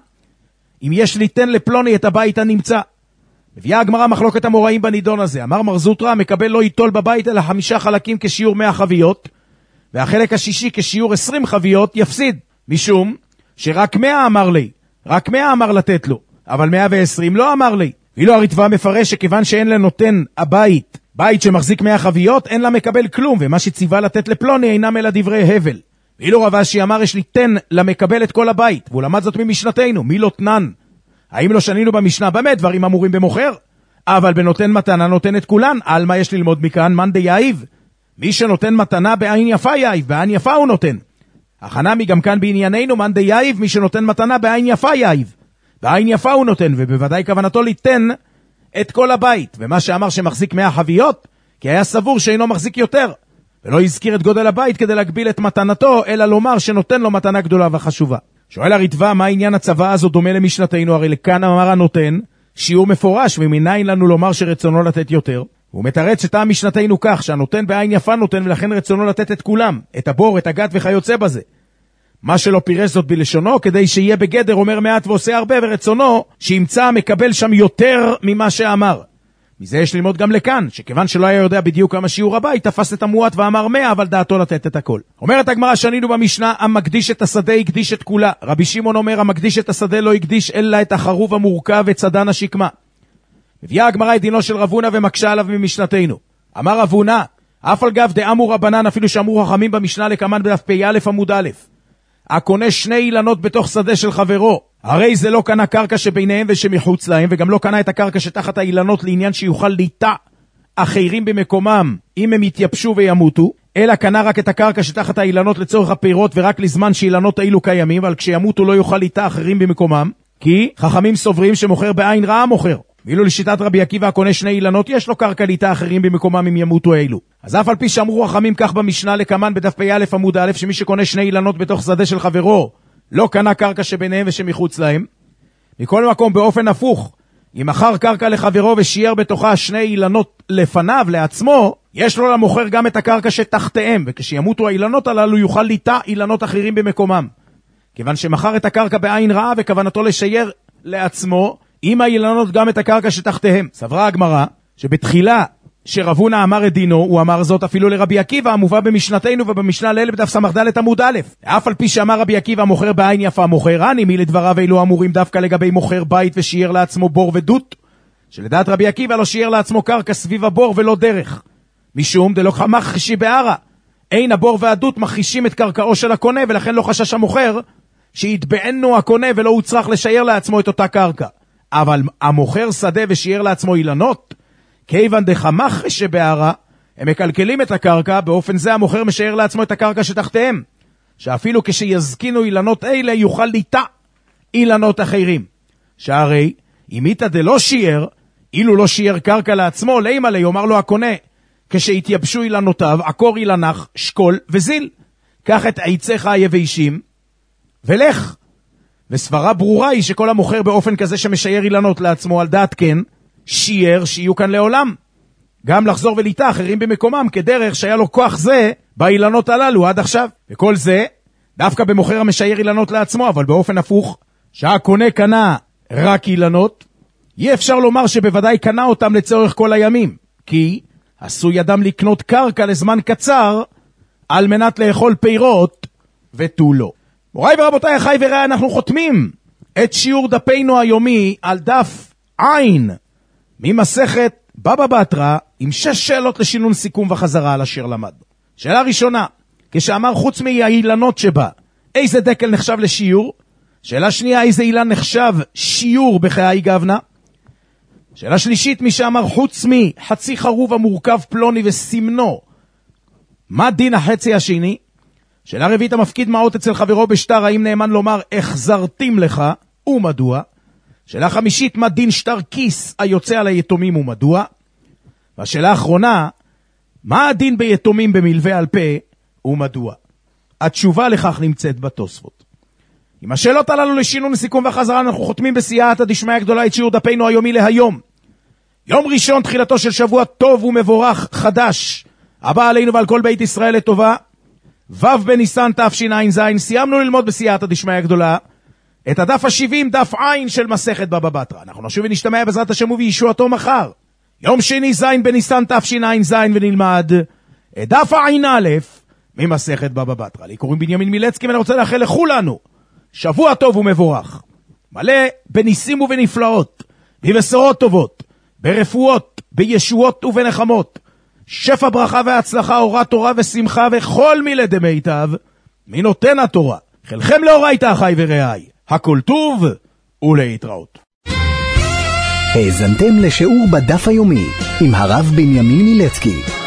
אם יש ליתן לפלוני את הבית הנמצא. מביאה הגמרא מחלוקת המוראים בנידון הזה. אמר מר זוטרא, מקבל לא ייטול בבית אלא 5 חלקים כשיעור 100 חביות, והחלק השישי כשיעור 20 חביות יפסיד, משום שרק 100 אמר לי, רק 100 אמר לתת לו, אבל 120 לא אמר לי. ואילו הריטב"א מפרש שכיוון שאין לנותן הבית, בית שמחזיק 100 חביות, אין לה מקבל כלום, ומה שציווה לתת לפלוני אינם אלא דברי הבל. ואילו רב אשי אמר, יש ליתן למקבל את כל הבית, והוא למד זאת ממשנתנו, מי לא תנן? האם לא שנינו במשנה? באמת דברים אמורים במוכר, אבל בנותן מתנה נותן את כולן. על מה יש ללמוד מכאן? מן דייב, מי שנותן מתנה בעין יפה יייב, בעין יפה הוא נותן. החנמי גם כאן בענייננו, מן דייב, מי שנותן מתנה בעין יפה יייב, בעין יפה הוא נותן, ובוודאי כוונתו ליתן את כל הבית. ומה שאמר שמחזיק 100 חביות, כי היה סבור שאינו מחזיק יותר, ולא הזכיר את גודל הבית כדי להגביל את מתנתו, אלא לומר שנותן לו מתנה גדולה וחשובה. שואל הריטב"א, מה העניין הצוואה הזו דומה למשנתנו? הרי לכאן אמר הנותן שיעור מפורש, ומניין לנו לומר שרצונו לתת יותר. הוא מתרץ שטעם משנתנו כך, שהנותן בעין יפה נותן, ולכן רצונו לתת את כולם, את הבור, את הגת וכיוצא בזה. מה שלא פירש זאת בלשונו, כדי שיהיה בגדר אומר מעט ועושה הרבה, ורצונו שימצא מקבל שם יותר ממה שאמר. מזה יש ללמוד גם לכאן, שכיוון שלא היה יודע בדיוק כמה שיעור הבית, תפס את המועט ואמר 100, אבל דעתו לתת את הכל. אומרת הגמרא, שנינו במשנה, המקדיש את השדה יקדיש את כולה. רבי שמעון אומר, המקדיש את השדה לא יקדיש אלא את החרוב המורכב ואת צדן השקמה. מביאה הגמרא את דינו של רב הונא ומקשה עליו ממשנתנו. אמר רב הונא, אף על גב דאמרו רבנן, אפילו שאמרו חכמים במשנה לקמן בדף פ"א עמוד א', הקונה 2 אילנות בתוך שדה של חברו, הרי זה לא קנה קרקע שביניהם ושמחוץ להם, וגם לא קנה את הקרקע שתחת האילנות לעניין שיוכל ליטע אחרים במקומם אם הם יתייבשו וימותו, אלא קנה רק את הקרקע שתחת האילנות לצורך הפירות, ורק לזמן שאילנות האלו קיימים, אבל כשימותו לא יוכל ליטע אחרים במקומם, כי חכמים סוברים שמוכר בעין רעה מוכר. ואילו לשיטת רבי עקיבא הקונה 2 אילנות יש לו קרקע ליטע אחרים במקומם אם ימותו אלו. אז אף על פי שאמרו חכמים כך במשנה לקמן בדף פ"א עמוד א', שמי שקונה 2 אילנות בתוך שדה של חברו לא קנה קרקע שביניהם ושמחוץ להם, מכל מקום באופן הפוך, אם מכר קרקע לחברו ושייר בתוכה 2 אילנות לפניו לעצמו, יש לו למוכר גם את הקרקע שתחתיהם, וכשימותו האילנות הללו יוכל ליטע אילנות אחרים במקומם, כיוון שמכר את הקרקע בעין רעה וכוונתו לשייר לעצמו עם האילנות גם את הקרקע שתחתיהם. סברה הגמרא שבתחילה שרב הונא אמר את דינו, הוא אמר זאת אפילו לרבי עקיבא המובא במשנתנו ובמשנה לאל בדף סמ"ד עמוד א'. אף על פי שאמר רבי עקיבא מוכר בעין יפה מוכר אני, מי לדבריו אלו אמורים דווקא לגבי מוכר בית ושייר לעצמו בור ודות, שלדעת רבי עקיבא לא שייר לעצמו קרקע סביב הבור ולא דרך, משום דלא מחשי בערה, אין הבור והדות מחישים את קרקעו של הקונה, ולכן לא חשש המוכר שיתבענו הקונה ולא הוא צריך לשייר לעצמו את אותה קרקע. אבל המוכר שדה ושייר לעצמו אילנות, כיוון דחמח שבערה, הם מקלקלים את הקרקע, באופן זה המוכר משייר לעצמו את הקרקע שתחתיהם, שאפילו כשיזקינו אילנות אלה יוכל ליטע אילנות אחרים. שהרי אם איתה דלא שייר, אילו לא שייר קרקע לעצמו, לימה לי יאמר לו הקונה, כשהתייבשו אילנותיו, עקור אילנך, שקול וזיל, קח את עיציך היבשים ולך. וסברה ברורה היא שכל המוכר באופן כזה שמשייר אילנות לעצמו על דעת כן, שייר שיהיו כאן לעולם. גם לחזור וליטה אחרים במקומם, כדרך שהיה לו כוח זה באילנות הללו עד עכשיו. וכל זה דווקא במוכר המשייר אילנות לעצמו, אבל באופן הפוך, שהקונה קנה רק אילנות, אי אפשר לומר שבוודאי קנה אותם לצורך כל הימים, כי עשוי אדם לקנות קרקע לזמן קצר על מנת לאכול פירות ותו לא. מוריי ורבותיי, אחי ורעי, אנחנו חותמים את שיעור דפינו היומי על דף עין ממסכת בבא בתרא עם 6 שאלות לשינון סיכום וחזרה על אשר למדנו. שאלה ראשונה, כשאמר חוץ מהאילנות שבה, איזה דקל נחשב לשיעור? שאלה שנייה, איזה אילן נחשב שיעור בחיי גבנה? שאלה שלישית, מי שאמר חוץ מחצי חרוב המורכב פלוני וסמנו, מה דין החצי השני? שאלה רביעית, המפקיד מעות אצל חברו בשטר, האם נאמן לומר החזרתים לך ומדוע? שאלה חמישית, מה דין שטר כיס היוצא על היתומים ומדוע? והשאלה האחרונה, מה הדין ביתומים במלווה על פה ומדוע? התשובה לכך נמצאת בתוספות. עם השאלות הללו לשינון סיכום וחזרה, אנחנו חותמים בסייעתא דשמיא הגדולה את שיעור דפינו היומי להיום. יום ראשון, תחילתו של שבוע טוב ומבורך חדש, הבא עלינו ועל כל בית ישראל לטובה. ו' בניסן תשע"ז, סיימנו ללמוד בסייעתא דשמיא הגדולה את הדף ה-70, דף עין של מסכת בבא בתרא. אנחנו נשוב ונשתמע בעזרת השם ובישועתו מחר, יום שני ז' בניסן תשע"ז, ונלמד את דף העין א' ממסכת בבא בתרא. לי קוראים בנימין מילצקי, ואני רוצה לאחל לכולנו שבוע טוב ומבורך, מלא בניסים ובנפלאות, בבשורות טובות, ברפואות, בישועות ובנחמות, שפע ברכה והצלחה, אורה תורה ושמחה וכל מילי דמיטב מנותן התורה. חלכם לאורייתא אחי ורעי, הכל טוב ולהתראות. האזנתם לשיעור בדף היומי עם הרב בנימין מילצקי.